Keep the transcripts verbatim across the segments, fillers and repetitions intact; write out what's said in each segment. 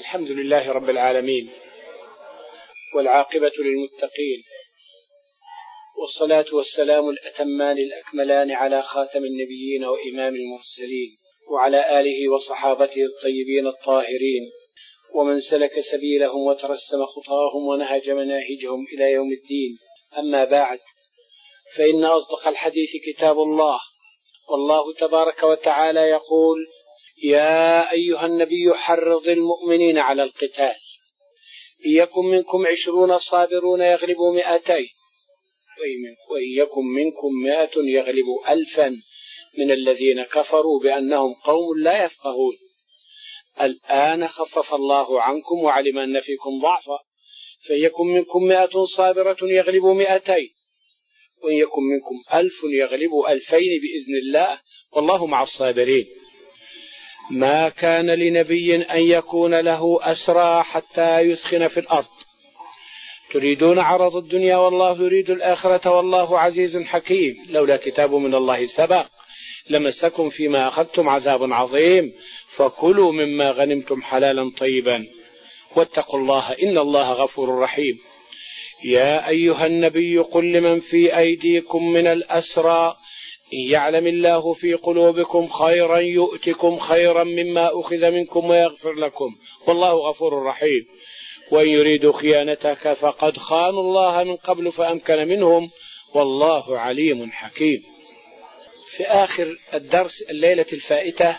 الحمد لله رب العالمين، والعاقبة للمتقين، والصلاة والسلام الأتمان الأكملان على خاتم النبيين وإمام المرسلين، وعلى آله وصحابته الطيبين الطاهرين، ومن سلك سبيلهم وترسم خطاهم ونهج مناهجهم إلى يوم الدين. أما بعد، فإن أصدق الحديث كتاب الله، والله تبارك وتعالى يقول: يا أيها النبي حرض المؤمنين على القتال، إن يكن منكم عشرون صابرون يغلبوا مئتين، وإن يكن منكم مئة يغلبوا ألفا من الذين كفروا بأنهم قوم لا يفقهون. الآن خفف الله عنكم وعلم أن فيكم ضعفا، فإن يكن منكم مئة صابرة يغلبوا مئتين، وإن يكن منكم ألف يغلبوا ألفين بإذن الله، والله مع الصابرين. ما كان لنبي أن يكون له أسرى حتى يثخن في الأرض، تريدون عرض الدنيا والله يريد الآخرة والله عزيز حكيم. لولا كتاب من الله سبق لمسكم فيما أخذتم عذاب عظيم، فكلوا مما غنمتم حلالا طيبا واتقوا الله إن الله غفور رحيم. يا أيها النبي قل لمن في أيديكم من الأسرى إن يعلم الله في قلوبكم خيرا يؤتكم خيرا مما أخذ منكم ويغفر لكم والله غفور رحيم. وإن يريدوا خيانتك فقد خانوا الله من قبل فأمكن منهم والله عليم حكيم. في آخر الدرس الليلة الفائتة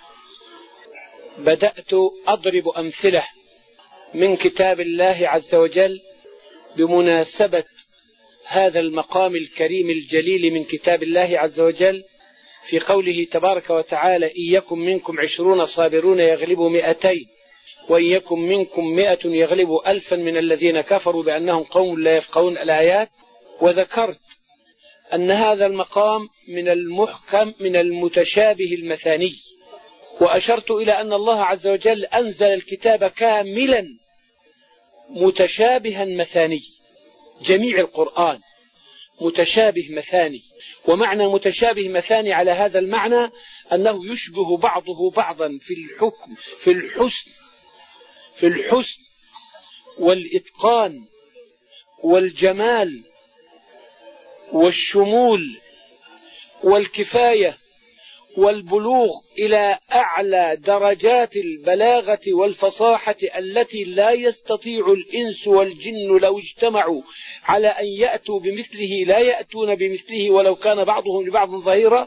بدأت أضرب أمثلة من كتاب الله عز وجل بمناسبة هذا المقام الكريم الجليل من كتاب الله عز وجل، في قوله تبارك وتعالى: إن يكن منكم عشرون صابرون يغلبوا مئتين، وإن يكن منكم مئة يغلبوا ألفا من الذين كفروا بأنهم قوم لا يفقهون الآيات. وذكرت أن هذا المقام من المحكم من المتشابه المثاني، وأشرت إلى أن الله عز وجل أنزل الكتاب كاملا متشابها مثاني، جميع القرآن متشابه مثاني. ومعنى متشابه مثاني على هذا المعنى أنه يشبه بعضه بعضا في الحكم في الحسن في الحسن والإتقان والجمال والشمول والكفاية والبلوغ إلى أعلى درجات البلاغة والفصاحة التي لا يستطيع الإنس والجن لو اجتمعوا على أن يأتوا بمثله لا يأتون بمثله ولو كان بعضهم لبعض ظهيرا.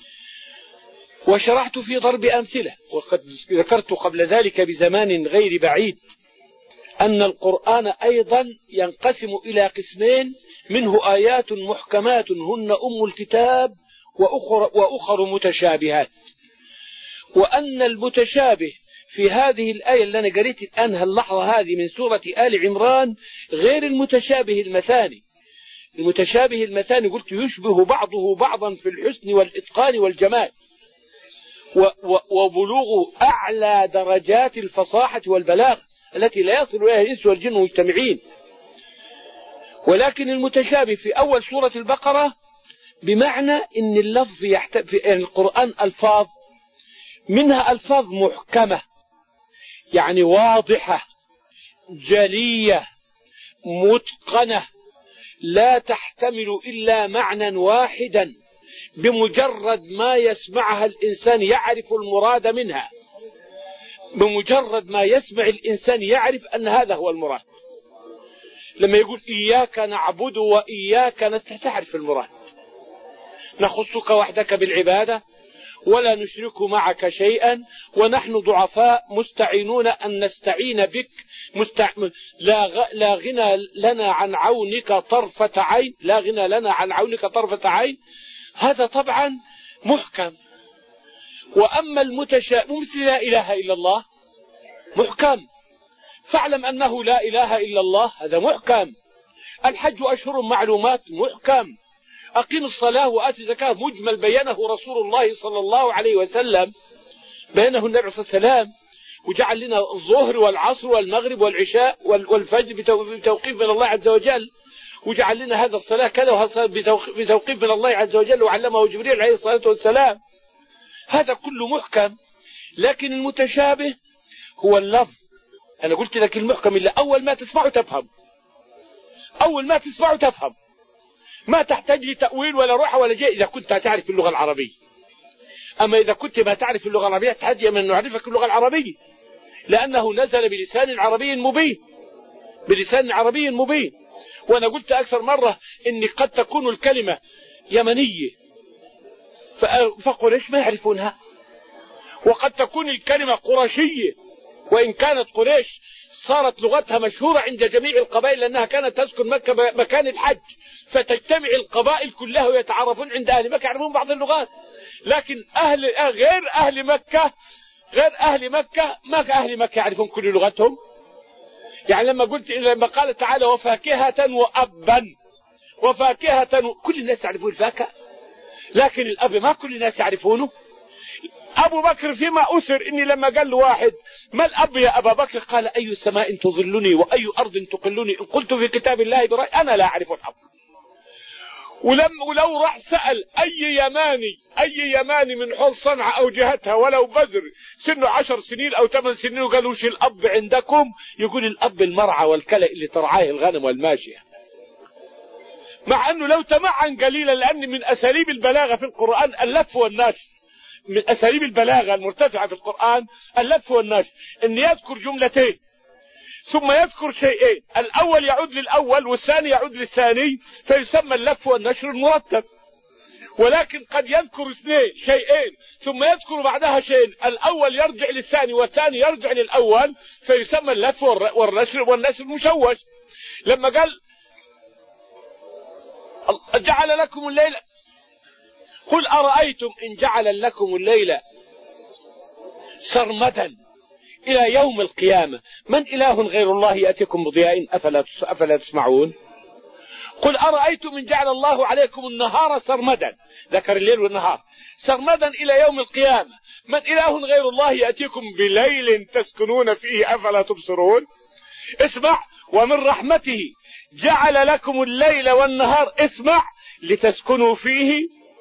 وشرحت في ضرب أمثلة، وقد ذكرت قبل ذلك بزمان غير بعيد أن القرآن أيضا ينقسم إلى قسمين، منه آيات محكمات هن أم الكتاب وأخر, وأخر متشابهات، وأن المتشابه في هذه الآية اللي أنا قريت الآن اللحظة هذه من سورة آل عمران غير المتشابه المثاني. المتشابه المثاني قلت يشبه بعضه بعضا في الحسن والإتقان والجمال وبلوغ أعلى درجات الفصاحة والبلاغ التي لا يصل إليها الإنس والجن مجتمعين. ولكن المتشابه في أول سورة البقرة بمعنى أن اللفظ يحتاج في القرآن ألفاظ، منها ألفاظ محكمة يعني واضحة جلية متقنة لا تحتمل إلا معنى واحدا، بمجرد ما يسمعها الإنسان يعرف المراد منها، بمجرد ما يسمع الإنسان يعرف أن هذا هو المراد. لما يقول إياك نعبد وإياك نستعين تعرف المراد، نخصك وحدك بالعبادة ولا نشرك معك شيئا ونحن ضعفاء مستعينون أن نستعين بك مستع... لا, غ... لا غنى لنا عن عونك طرفة عين لا غنى لنا عن عونك طرفة عين. هذا طبعا محكم. وأما المتشابه مثل لا إله إلا الله محكم، فاعلم أنه لا إله إلا الله هذا محكم. الحج أشهر معلومات محكم. أقيم الصلاة وآتي الزكاة مجمل بينه رسول الله صلى الله عليه وسلم، بينه النبي صلى الله عليه وسلم، وجعل لنا الظهر والعصر والمغرب والعشاء والفجر بتوقيف من الله عز وجل، وجعل لنا هذا الصلاة كذا وهذا بتوقيف من الله عز وجل وعلمه جبريل عليه الصلاة والسلام. هذا كله محكم. لكن المتشابه هو اللفظ أنا قلت لك المحكم اللي أول ما تسمعه تفهم، أول ما تسمعه تفهم، ما تحتاج لي تأويل ولا روحة ولا جاء إذا كنت تعرف اللغة العربية. أما إذا كنت ما تعرف اللغة العربية تحتاج من نعرفك اللغة العربية، لأنه نزل بلسان عربي مبين، بلسان عربي مبين. وأنا قلت أكثر مرة إن قد تكون الكلمة يمنية فقريش ما يعرفونها، وقد تكون الكلمة قرشية وإن كانت قريش صارت لغتها مشهورة عند جميع القبائل لأنها كانت تسكن مكة مكان الحج، فتجتمع القبائل كلها ويتعرفون عند أهل مكة يعرفون بعض اللغات. لكن أهل غير أهل مكة غير أهل مكة ما أهل مكة يعرفون كل لغتهم. يعني لما قلت لما قال تعالى وفاكهة وأبا، وفاكهة و... كل الناس يعرفون الفاكهة، لكن الأب ما كل الناس يعرفونه. أبو بكر فيما أثر إني لما قال له واحد ما الأب يا أبا بكر قال أي سماء تظلني وأي أرض تقلني إن قلت في كتاب الله برأي أنا لا أعرف الأب. ولم ولو راح سأل أي يماني أي يماني من حول صنعاء أو جهتها ولو بزر سنه عشر سنين أو ثمان سنين وقالوا وش الأب عندكم يقول الأب المرعى والكلى اللي ترعاه الغنم والماشية. مع أنه لو تمعن قليلا، لأن من أساليب البلاغة في القرآن اللف والنشر، من أساليب البلاغة المرتفعة في القرآن اللف والنشر، أن يذكر جملتين ثم يذكر شيئين، الأول يعود للأول والثاني يعود للثاني فيسمى اللف والنشر المرتب. ولكن قد يذكر اثنين شيئين ثم يذكر بعدها شيئين، الأول يرجع للثاني والثاني يرجع للأول فيسمى اللف والنشر والنشر المشوش. لما قال جعل لكم الليل قل أرأيتم إن جعل لكم الليل سرمدا إلى يوم القيامة من إله غير الله يأتيكم بضياء أفلا أفلا تسمعون. قل أرأيتم إن جعل الله عليكم النهار سرمدا، ذكر الليل والنهار، سرمدا إلى يوم القيامة من إله غير الله يأتيكم بليل تسكنون فيه أفلا تبصرون. اسمع، ومن رحمته جعل لكم الليل والنهار، اسمع، لتسكنوا فيه،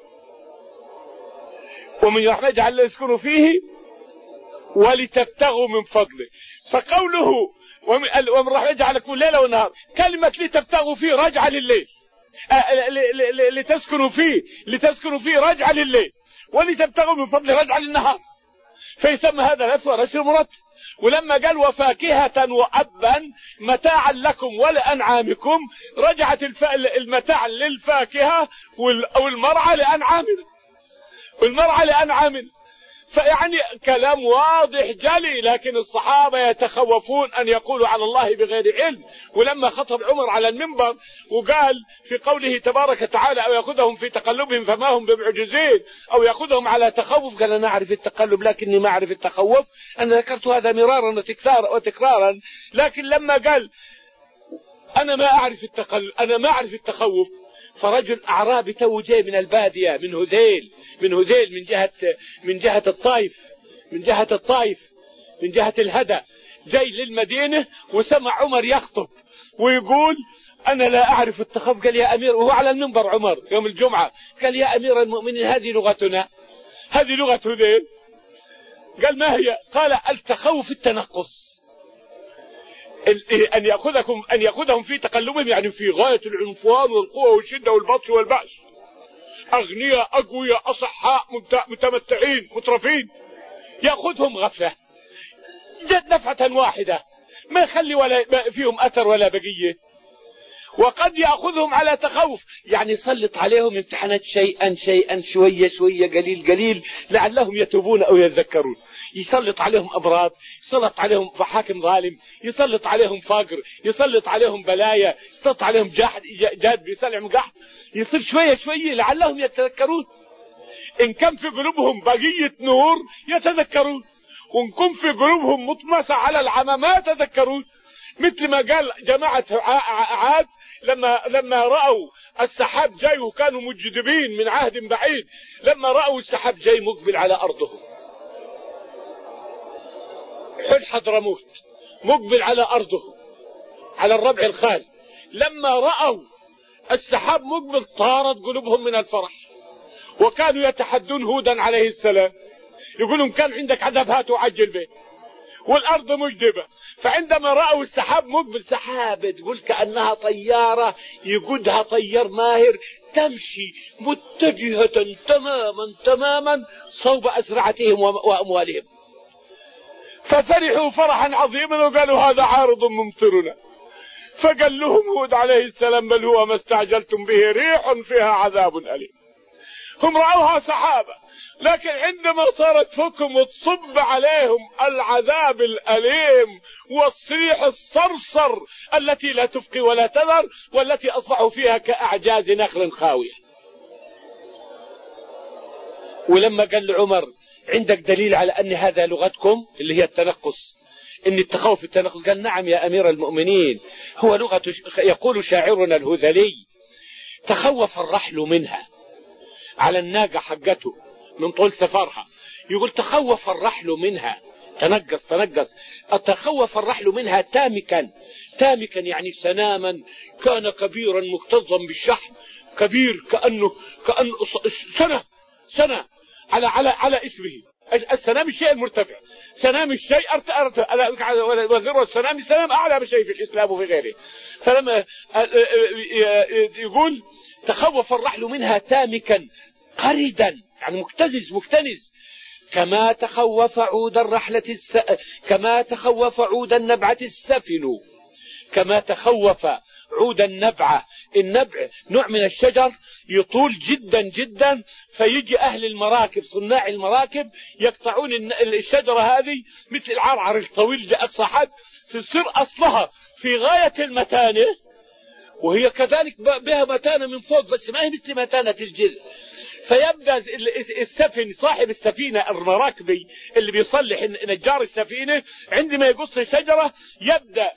ومن رحمته جعل لتسكنوا فيه ولتبتغوا من فضله. فقوله ومن رحمته جعل لكم الليل والنهار، كلمة لتبتغوا فيه رجع لليل، لتسكنوا فيه لتسكنوا فيه رجع لليل، ولتبتغوا من فضله رجع للنهار، فيسمى هذا لف ونشر مرتب. ولما قال وفاكهة وأبا متاعا لكم ولأنعامكم، رجعت المتاع للفاكهة والمرعى لأنعامنا والمرعى لأنعامنا. فيعني كلام واضح جلي، لكن الصحابة يتخوفون أن يقولوا على الله بغير علم. ولما خطب عمر على المنبر وقال في قوله تبارك وتعالى أو يأخذهم في تقلبهم فما هم بمعجزين أو يأخذهم على تخوف، قال أنا أعرف التقلب لكني ما أعرف التخوف. أنا ذكرت هذا مرارا وتكرارا، لكن لما قال أنا ما أعرف التقلب أنا ما أعرف التخوف، فرجل أعرابي تو جاي من البادية من هذيل من هذيل من جهة من جهة الطائف من جهة الطائف من جهة الهدى، جاي للمدينة وسمع عمر يخطب ويقول أنا لا أعرف التخوف. قال يا أمير، وهو على المنبر عمر يوم الجمعة، قال يا أمير المؤمنين هذه لغتنا، هذه لغة هذيل. قال ما هي؟ قال التخوف التنقص، أن يأخذكم أن يأخذهم في تقلبهم، يعني في غاية العنفوان والقوة والشدة والبطش والبأس، أغنياء أقوياء أصحاء متمتعين مترفين، يأخذهم غفلة جد نفعة واحدة ما يخلي ولا فيهم أثر ولا بقية. وقد يأخذهم على تخوف، يعني يسلط عليهم امتحانات شيئا شيئا شوية شوية قليل قليل لعلهم يتوبون أو يتذكرون. يسلط عليهم أمراض، يسلط عليهم حاكم ظالم، يسلط عليهم فقر، يسلط عليهم بلايا، يسلط عليهم جحد جاد يسلعهم قحط، يصير شوية شوية لعلهم يتذكرون. إن كان في قلوبهم بقية نور يتذكرون، وإن كان في قلوبهم مطمسة على العمى ما يتذكرون. مثل ما قال جماعة عاد لما لما رأوا السحاب جاي وكانوا مجدبين من عهد بعيد، لما رأوا السحاب جاي مقبل على أرضهم، حل حضرموت مقبل على أرضهم على الربع الخالي، لما رأوا السحاب مقبل طارت قلوبهم من الفرح، وكانوا يتحدون هودا عليه السلام يقولون كان عندك عذاب هات وعجل به، والأرض مجدبة فعندما رأوا السحاب مقبل، سحابة تقول كأنها طيارة يقودها طيار ماهر تمشي متجهة تماما تماما صوب أسرعتهم وأموالهم، ففرحوا فرحا عظيما وقالوا هذا عارض ممطرنا. فقال لهم هود عليه السلام بل هو ما استعجلتم به ريح فيها عذاب أليم. هم رأوها سحابة، لكن عندما صارت فوقهم وتصب عليهم العذاب الأليم والصريح الصرصر التي لا تبقي ولا تذر، والتي أصبحوا فيها كأعجاز نخل خاوية. ولما قال لعمر عندك دليل على أن هذا لغتكم اللي هي التنقص، إن التخوف التنقص، قال نعم يا أمير المؤمنين، هو لغة يقول شاعرنا الهذلي تخوف الرحل منها على الناقة حقته من طول سفرها، يقول تخوف الرحل منها، تنقص تنقص تخوف الرحل منها تامكا، تامكا يعني سناما كان كبيرا مكتظا بالشحم، كبير كأنه كأنه سنة سنة على على على اسمه. السنام الشيء المرتفع، سنام الشيء ارتفع، وذروة السنام السنام أعلى شيء في الإسلام وفي غيره. فلما يقول تخوف الرحل منها تامكا قردا يعني مكتنز مكتنز، كما تخوف عود الرحلة الس... كما تخوف عود النبعة السفل، كما تخوف عود النبعة. النبع نوع من الشجر يطول جدا جدا، فيجي أهل المراكب صناع المراكب يقطعون الشجرة هذه مثل العرعر الطويل لأقصى حد، تصير أصلها في غاية المتانة، وهي كذلك بها متانة من فوق بس ما هي مثل متانة الجلد. فيبدأ السفن صاحب السفينة المراكبي اللي بيصلح نجار السفينة عندما يقص الشجرة يبدأ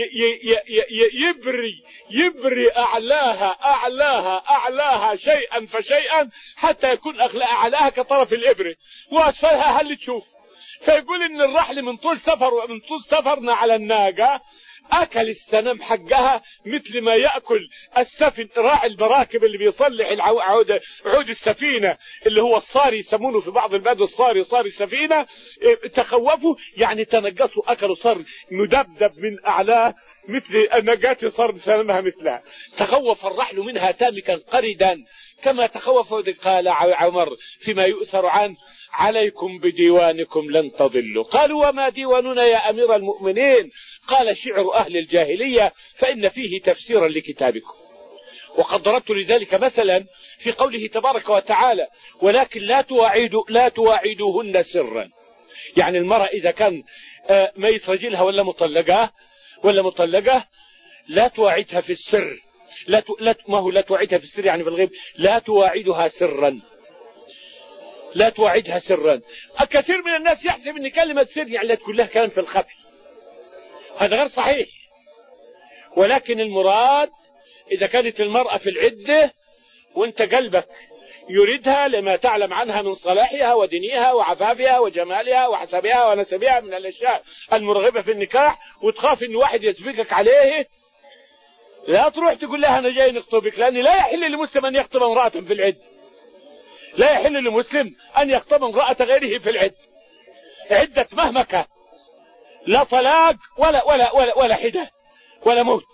يبري يبري أعلاها أعلاها أعلاها شيئا فشيئا حتى يكون أعلاها كطرف الإبرة وأسفلها هل تشوف. فيقول إن الرحل من طول سفر ومن طول سفرنا على الناقة أكل السنم حقها مثل ما يأكل السفن راعي المراكب اللي بيصلح عود عود السفينة اللي هو الصاري، يسمونه في بعض البلاد الصاري، صاري السفينة. تخوفوا يعني تنقصوا، أكلوا، صار مدبدب من أعلاه مثل النقات صار سنمها مثلها. تخوف الرحل منها تامكا قردا كما تخوف. قال عمر فيما يؤثر عنه عليكم بديوانكم لن تضلوا. قالوا وما ديواننا يا أمير المؤمنين؟ قال شعر أهل الجاهلية فإن فيه تفسيرا لكتابكم. وقد ضربت لذلك مثلا في قوله تبارك وتعالى ولكن لا تواعدوا لا تواعدوهن سرا. يعني المرأة إذا كان ميت رجلها ولا مطلقة ولا مطلقة لا تواعدها في السر، لا ت... لا ما هو لا تواعدها في السر يعني في الغيب، لا تواعدها سرا، لا تواعدها سرا. كثير من الناس يحسب ان كلمة سر يعني لا تقول لها كلام في الخفي، هذا غير صحيح. ولكن المراد اذا كانت المرأة في العدة وانت قلبك يريدها لما تعلم عنها من صلاحها ودينها وعفافها وجمالها وحسبها ونسبها من الاشياء المرغبة في النكاح، وتخاف ان واحد يسبقك عليه، لا تروح تقول لها أنا جاي نخطبك، لأن لا يحل لمسلم أن يخطب امرأة في العد، لا يحل لمسلم أن يخطب امرأة غيره في العد، عدة مهما كان، لا طلاق ولا ولا ولا ولا حدة ولا موت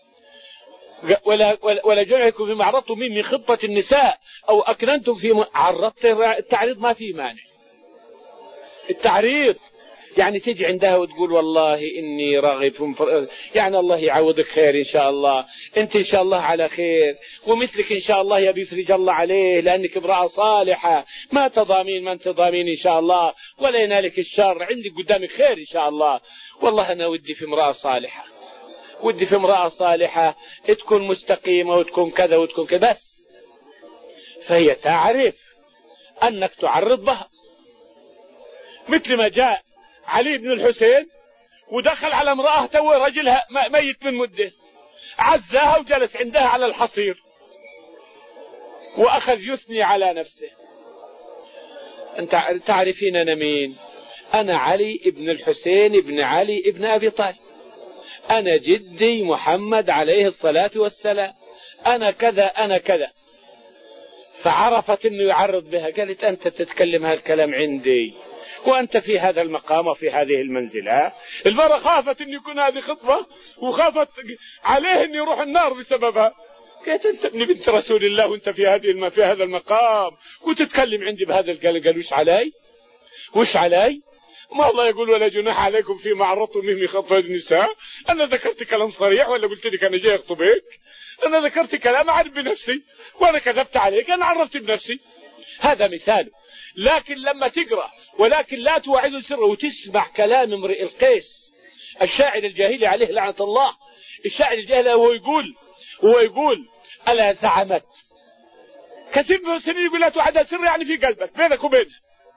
ولا ولا, ولا جمعكم فيما عرضتم من خطبة النساء أو أكننتم في عرضت التعريض ما في مانع. التعريض يعني تيجي عندها وتقول والله إني راغب، يعني الله يعوضك خير إن شاء الله، أنت إن شاء الله على خير، ومثلك إن شاء الله يبي يفرج الله عليه لأنك امرأة صالحة ما تضامين ما أنت ضامين إن شاء الله ولا ينالك الشر، عندك قدامك خير إن شاء الله. والله أنا ودي في امرأة صالحة، ودي في امرأة صالحة تكون مستقيمة وتكون كذا وتكون كذا بس. فهي تعرف أنك تعرض بها، مثل ما جاء علي بن الحسين ودخل على امرأة تو رجلها ميت من مدة، عزاها وجلس عندها على الحصير وأخذ يثني على نفسه. أنت تعرفين أنا مين؟ أنا علي بن الحسين بن علي بن أبي طالب، أنا جدي محمد عليه الصلاة والسلام، أنا كذا أنا كذا. فعرفت أنه يعرض بها، قالت أنت تتكلم هالكلام عندي وأنت في هذا المقام وفي هذه المنزلة. المرأة خافت أن يكون هذه خطبة وخافت عليه أن يروح النار بسببها. قالت أنت ابن بنت رسول الله وأنت في هذه في هذا المقام وتتكلم عندي بهذا القال. قال وش علي وش علي ما الله يقول ولا جناح عليكم فيما عرضتم به من خطبة النساء. أنا ذكرت كلام صريح ولا قلت لك أنا جاي أخطبك؟ أنا ذكرت كلام أعرف بنفسي وأنا كذبت عليك أنا عرفت بنفسي. هذا مثال. لكن لما تقرأ ولكن لا توعد سره وتسمع كلام امرئ القيس الشاعر الجاهلي عليه لعنة الله. الشاعر الجاهلي هو يقول هو يقول ألا زعمت كثير من السنين يقول لا توعد سر يعني في قلبك بينك وبينه،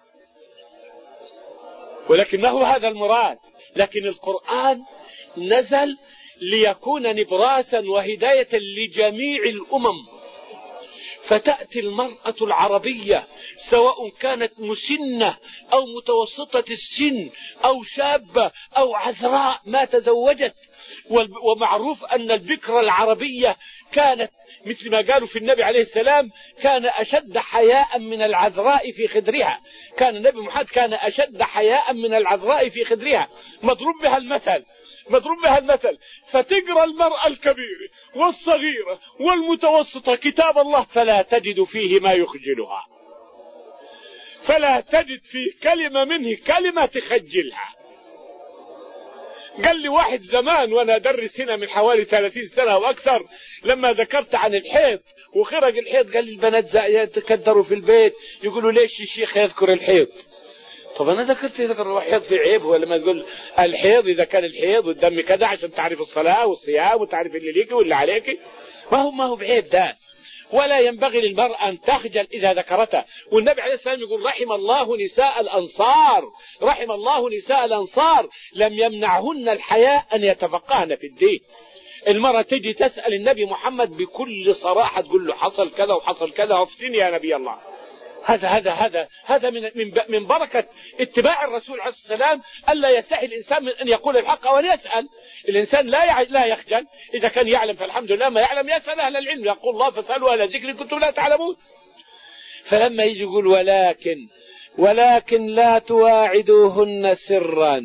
ولكن ما هو هذا المراد. لكن القرآن نزل ليكون نبراسا وهداية لجميع الأمم. فتأتي المرأة العربية سواء كانت مسنة أو متوسطة السن أو شابة أو عذراء ما تزوجت. ومعروف أن البكرة العربية كانت مثل ما قالوا في النبي عليه السلام كان أشد حياء من العذراء في خدرها. كان النبي محمد كان أشد حياء من العذراء في خدرها. مضروب بها المثل مضروب بها المثل. فتقرأ المرأة الكبيرة والصغيرة والمتوسطة كتاب الله فلا تجد فيه ما يخجلها، فلا تجد فيه كلمة منه كلمة تخجلها. قال لي واحد زمان وانا ادرس هنا من حوالي ثلاثين سنة واكثر لما ذكرت عن الحيض وخرج الحيض قال لي البنات يتكدروا في البيت يقولوا ليش الشيخ يذكر الحيض؟ طب انا ذكرت يذكر الحيض في عيب ولا ما تقول الحيض اذا كان الحيض والدم كذا عشان تعرف الصلاة والصيام وتعرف اللي ليك واللي عليك ما هو ما هو بعيب ده. ولا ينبغي للمرأة أن تخجل إذا ذكرتها. والنبي عليه السلام يقول رحم الله نساء الأنصار رحم الله نساء الأنصار لم يمنعهن الحياء أن يتفقهن في الدين. المرأة تجي تسأل النبي محمد بكل صراحة تقول له حصل كذا وحصل كذا وافتني يا نبي الله. هذا هذا هذا هذا من من من بركة اتباع الرسول عليه السلام ألا يستحي الإنسان من أن يقول الحق أو أن يسأل. الإنسان لا لا يخجل إذا كان يعلم فالحمد لله، ما يعلم يسأل أهل العلم. يقول الله فاسألوا أهل الذكر كنتم لا تعلمون. فلما يجي يقول ولكن ولكن لا تواعدوهن سرا.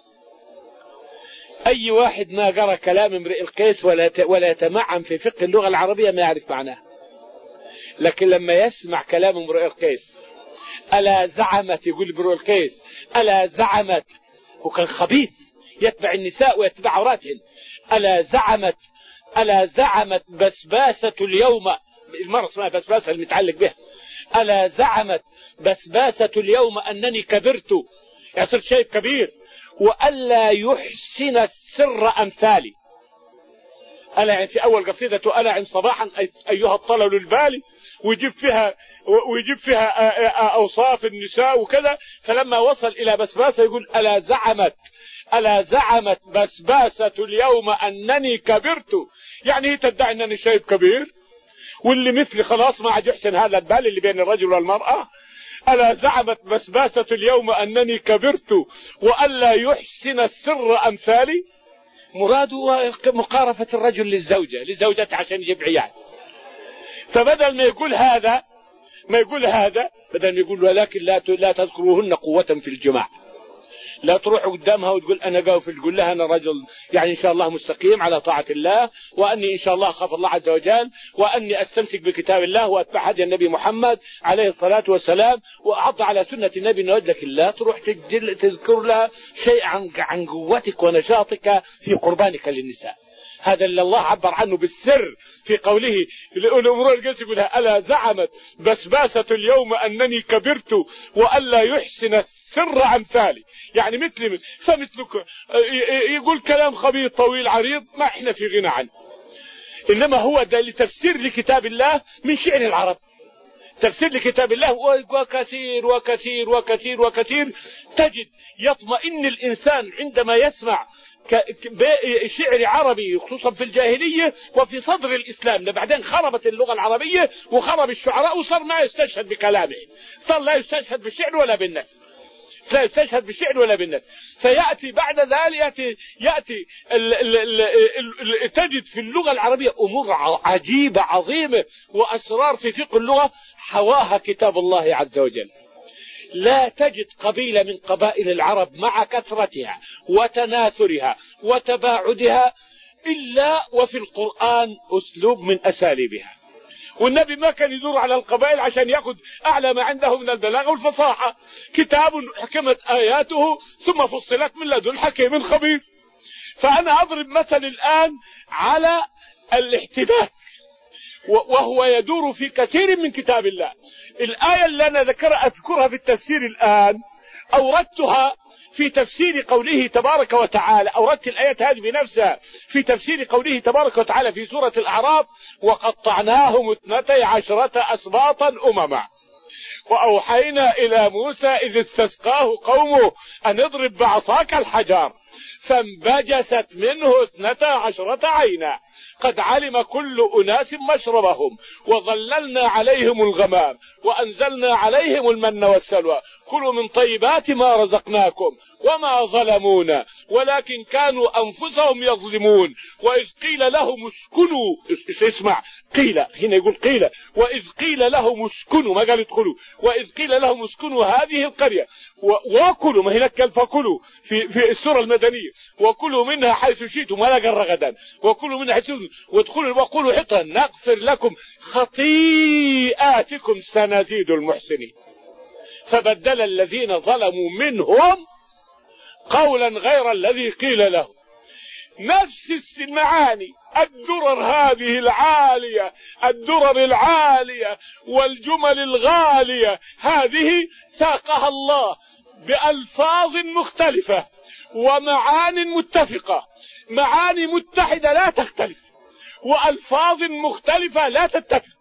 أي واحد ما قرأ كلام امرئ القيس ولا ولا يتمعن في فقه اللغة العربية ما يعرف معناه. لكن لما يسمع كلام امرئ القيس ألا زعمت يقول امرئ القيس ألا زعمت وكان خبيث يتبع النساء ويتبع عوراتهن. ألا زعمت ألا زعمت بسباسة اليوم المرأة اسمها بسباسة المتعلق بها. ألا زعمت بسباسة اليوم أنني كبرت يعني صرت شيء كبير وألا يحسن السر أمثالي. ألا يعني في أول قصيدته ألا عن صباحا أيها الطلل البالي ويجيب فيها ويجيب فيها أوصاف النساء وكذا. فلما وصل إلى بسباسة يقول ألا زعمت ألا زعمت بسباسة اليوم أنني كبرت. يعني هي تدعي أنني شيء كبير واللي مثلي خلاص ما عاد يحسن هذا البال اللي بين الرجل والمرأة. ألا زعمت بسباسة اليوم أنني كبرت وألا يحسن السر أمثالي. مراده مقارفة الرجل للزوجة لزوجته عشان يجيب عيال. فبدل ما يقول هذا ما يقول هذا بدل ما يقول ولكن لا لا تذكروهن قوة في الجماع. لا تروح قدامها وتقول أنا قاوف تقول لها أنا رجل يعني إن شاء الله مستقيم على طاعة الله وأني إن شاء الله أخاف الله عز وجل وأني أستمسك بكتاب الله وأتبع هدي النبي محمد عليه الصلاة والسلام وأعض على سنة النبي نود. لك لا تروح تذكر لها شيء عن عن قوتك ونشاطك في قربانك للنساء. هذا اللي الله عبر عنه بالسر في قوله لأمرؤ القيس يقولها ألا زعمت بسباسة اليوم أنني كبرت وألا يحسن السر أمثالي. يعني مثل فمثلك يقول كلام خبيث طويل عريض ما احنا في غنى عنه. إنما هو ده لتفسير لكتاب الله من شعر العرب. تفسير لكتاب الله وكثير وكثير وكثير وكثير تجد يطمئن الإنسان عندما يسمع شعر عربي خصوصا في الجاهلية وفي صدر الإسلام. بعدين خربت اللغة العربية وخرب الشعراء وصار ما يستشهد بكلامه. صار لا يستشهد بالشعر ولا بالنثر لا يستشهد بالشعر ولا بالنثر. فيأتي بعد ذلك يأتي, يأتي ال ال ال ال ال تجد في اللغة العربية أمور عجيبة عظيمة وأسرار في فقه اللغة حواها كتاب الله عز وجل. لا تجد قبيلة من قبائل العرب مع كثرتها وتناثرها وتباعدها إلا وفي القرآن أسلوب من أساليبها. والنبي ما كان يدور على القبائل عشان يأخذ أعلى ما عنده من البلاغة والفصاحة. كتاب حكمت آياته ثم فصلت من لدن حكيم خبير. فأنا أضرب مثل الآن على الاحتباك، وهو يدور في كثير من كتاب الله. الآية اللي أنا ذكر أذكرها في التفسير الآن أوردتها في تفسير قوله تبارك وتعالى، أوردت الآية هذه بنفسها في تفسير قوله تبارك وتعالى في سورة الأعراف: وقطعناهم اثنتي عشرة أسباطا أمما وأوحينا إلى موسى إذ استسقاه قومه أن اضرب بعصاك الحجر فانبجست منه اثنتا عشرة عينا قد علم كل أناس مشربهم وظللنا عليهم الغمام وأنزلنا عليهم المن والسلوى كلوا من طيبات ما رزقناكم وما ظلمونا ولكن كانوا أنفسهم يظلمون وإذ قيل لهم اسكنوا، اسمع، قيل هنا يقول قيل، وإذ قيل لهم اسكنوا، ما قال ادخلوا، وإذ قيل لهم اسكنوا هذه القرية وكلوا، ما هناك قال فكلوا في, في السورة المدنية، وكلوا منها حيث شئتم ولا قال رغدا، وكلوا منها حيث شئتم وادخلوا وقولوا حطا نغفر لكم خطيئاتكم سنزيد المحسنين. فبدل الذين ظلموا منهم قولا غير الذي قيل لهم. نفس المعاني، الدرر هذه العالية، الدرر العالية والجمل الغالية هذه ساقها الله بألفاظ مختلفة ومعان متفقة، معاني متحدة لا تختلف وألفاظ مختلفة لا تتفق.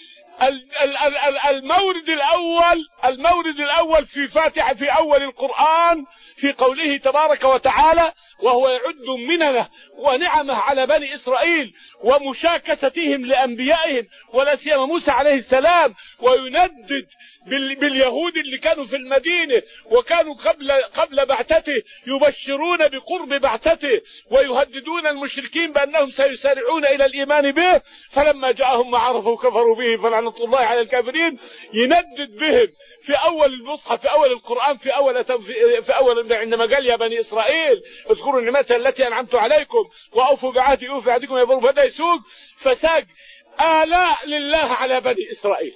المورد الأول المورد الأول في فاتحة في أول القرآن في قوله تبارك وتعالى: وهو يعد مننه ونعمه على بني إسرائيل ومشاكستهم لأنبيائهم ولا سيما موسى عليه السلام، ويندد باليهود اللي كانوا في المدينة وكانوا قبل قبل بعثته يبشرون بقرب بعثته ويهددون المشركين بأنهم سيسارعون إلى الإيمان به، فلما جاءهم ما عرفوا كفروا به فلعنة الله على الكافرين. يندد بهم في أول المصحف في أول القرآن في أول في أول عندما قال: يا بني إسرائيل اذكروا النعمة التي أنعمت عليكم وأوفوا بعهدي أوفي بعهدكم يا بني. بدأ يسوق فساق آلاء لله على بني إسرائيل،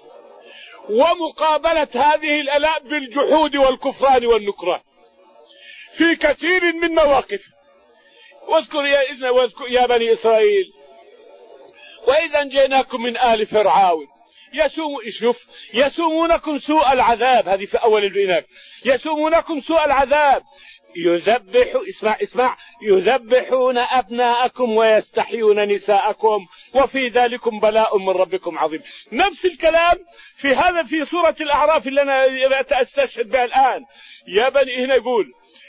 ومقابلة هذه الآلاء بالجحود والكفران والنكران في كثير من مواقف. واذكر يا إذن واذكر يا بني إسرائيل وإذا جئناكم من آل فرعون يسوم شوف يسومونكم سوء العذاب، هذه في أول البناء، يسومونكم سوء العذاب يذبح اسمع اسمع يذبحون أبناءكم ويستحيون نساءكم وفي ذلكم بلاء من ربكم عظيم. نفس الكلام في هذا في سورة الأعراف اللي أنا أستشهد بها الآن. يا بني هنا يقول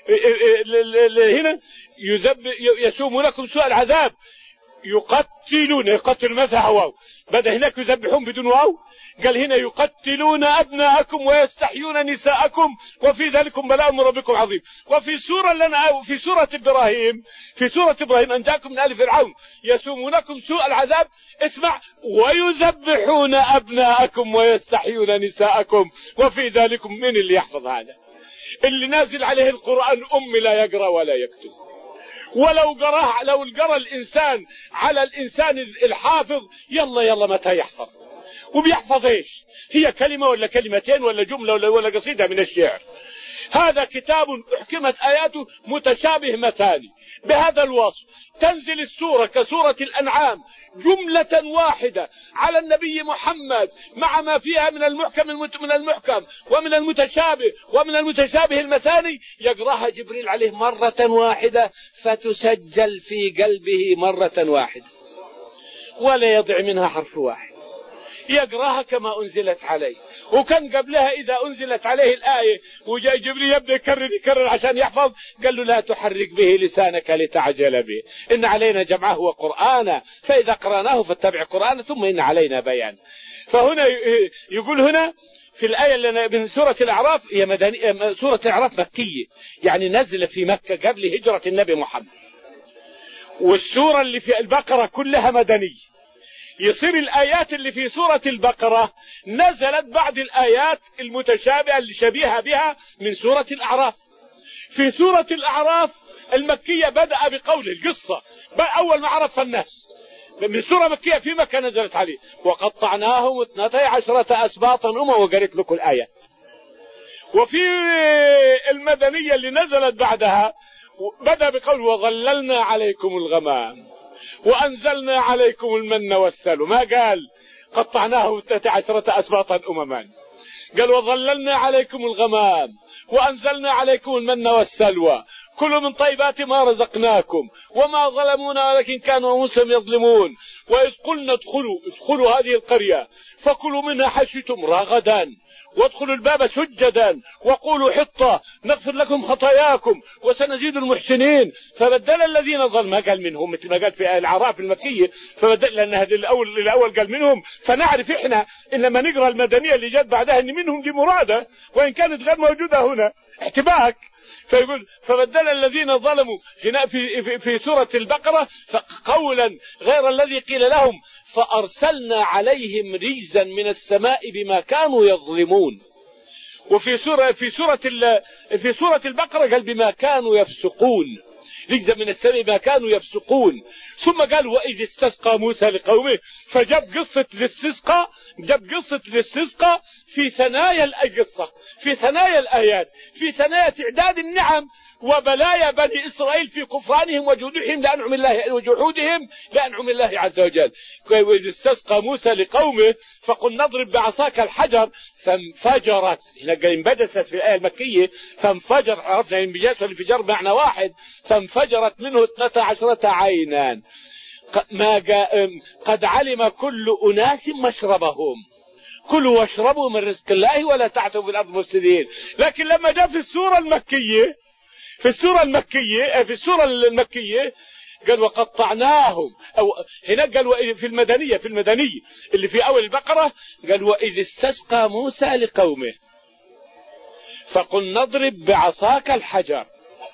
هنا يذبح يسومونكم سوء العذاب يقتلون، يقتل مثلا واو، بدأ هناك يذبحون بدون واو، قال هنا يقتلون أبناءكم ويستحيون نساءكم وفي ذلكم بلاء من ربكم عظيم. وفي سورة لنا في سورة إبراهيم في سورة إبراهيم أن جاءكم من آل فرعون يسومونكم سوء العذاب، اسمع، ويذبحون أبناءكم ويستحيون نساءكم وفي ذلكم. من اللي يحفظ هذا؟ اللي نازل عليه القرآن أم لا يقرأ ولا يكتب. ولو قرأ لو قرأ الإنسان على الإنسان الحافظ يلا يلا متى يحفظ؟ وبيحفظ ايش؟ هي كلمة ولا كلمتين ولا جملة ولا, ولا قصيدة من الشعر. هذا كتاب أحكمت آياته متشابه مثاني بهذا الوصف. تنزل السورة كسورة الأنعام جملة واحدة على النبي محمد مع ما فيها من المحكم من المحكم ومن المتشابه ومن المتشابه المثاني، يقرأها جبريل عليه مرة واحدة فتسجل في قلبه مرة واحدة ولا يضع منها حرف واحد، يقرأها كما أنزلت عليه. وكان قبلها إذا أنزلت عليه الآية وجاء جبريل يبدأ يكرر يكرر عشان يحفظ، قال له: لا تحرك به لسانك لتعجل به إن علينا جمعه وقرآنه فإذا قرأناه فاتبع قرآنه ثم إن علينا بيان. فهنا يقول هنا في الآية اللي من سورة الأعراف، هي مدنية، سورة الأعراف مكية يعني نزل في مكة قبل هجرة النبي محمد، والسورة اللي في البقرة كلها مدنية. يصير الآيات اللي في سورة البقرة نزلت بعد الآيات المتشابهة اللي شبيهة بها من سورة الأعراف. في سورة الأعراف المكية بدأ بقول القصة أول ما عرف الناس من سورة مكية في مكة نزلت عليه وقطعناهم اثنتي عشرة أسباطا أمما وقريت لكم الآية. وفي المدنية اللي نزلت بعدها بدأ بقول وظللنا عليكم الغمام وأنزلنا عليكم المن والسلوى، ما قال قطعناه اثنتي عشرة أسباطا أمما، قال وظللنا عليكم الغمام وأنزلنا عليكم المن والسلوى كلوا من طيبات ما رزقناكم وما ظلمونا ولكن كانوا أنفسهم يظلمون وإذ قلنا ادخلوا ادخلوا هذه القرية فكلوا منها حيث شئتم رغدا وادخلوا الباب سجدا وقولوا حطة نغفر لكم خطاياكم وسنزيد المحسنين فبدل الذين ظلموا، ما قال منهم مثل ما قال في الأعراف المكية فبدل، لأن هذا الأول الأول قال منهم، فنعرف إحنا إن لما نقرأ المدنية اللي جت بعدها إن منهم دي مرادة وإن كانت غير موجودة هنا احتباك. فيقول فبدل الذين ظلموا هنا في, في, في سورة البقرة قولا غير الذي قيل لهم فأرسلنا عليهم رجزا من السماء بما كانوا يظلمون. وفي سورة في سورة في سورة البقرة قال بما كانوا يفسقون، رجزا من السماء بما كانوا يفسقون. ثم قال وإذ استسقى موسى لقومه، فجاب قصة الاستسقاء، جاب قصة الاستسقاء في ثنايا القصة، في ثنايا الآيات، في ثنايا تعداد النعم وبلايا بني إسرائيل في كفرانهم وجحودهم لأنعم الله وجحودهم لأنعم الله عز وجل. وإذ استسقى موسى لقومه فقل نضرب بعصاك الحجر فانفجرت، هنا انبجست في الآية المكية فانفجر، عرفنا الانبجاس والانفجار معنى واحد، فانفجرت منه اثنتا عشرة عينا ما قد علم كل أناس مشربهم كلوا واشربوا من رزق الله ولا تعثوا في الأرض مفسدين. لكن لما جاء في السورة المكية في السورة المكية في السورة المكية قال وقطعناهم، أو هنا قال في المدنية في المدنية اللي في أول البقرة قال وإذ استسقى موسى لقومه فقل نضرب بعصاك الحجر.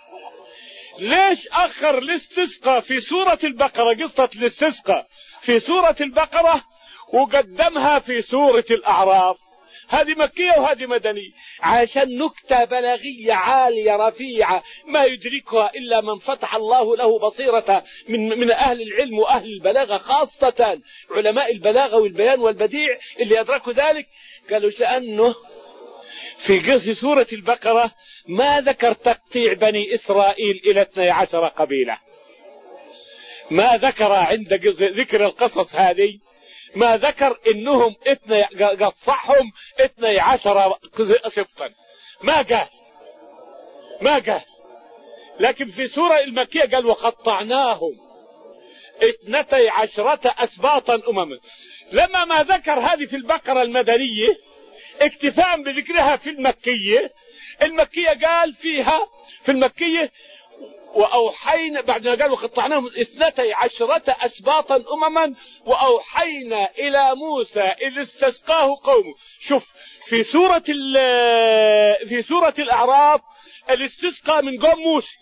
ليش أخر الاستسقاء في سورة البقرة، قصة الاستسقاء في سورة البقرة وقدمها في سورة الأعراف؟ هذه مكية وهذه مدنية عشان نكتة بلاغية عالية رفيعة ما يدركها إلا من فتح الله له بصيرة من من أهل العلم وأهل البلاغة، خاصة علماء البلاغة والبيان والبديع اللي أدركوا ذلك. قالوا لأنه في قصة سورة البقرة ما ذكر تقطيع بني إسرائيل إلى اثني عشر قبيلة، ما ذكر عند ذكر القصص هذه ما ذكر إنهم اثني قطعهم اثني عشر سبطا، ما قال ما قال لكن في سورة المكية قال وقطعناهم اثنتي عشرة أسباطا أمما. لما ما ذكر هذه في البقرة المدنية اكتفاء بذكرها في المكية المكية قال فيها في المكية وأوحينا بعد ما قال وقطعناهم اثنتي عشرة أسباطا أمما وأوحينا إلى موسى إذ استسقاه قومه. شوف في سورة في سورة الأعراف الاستسقاء من قوم موسى،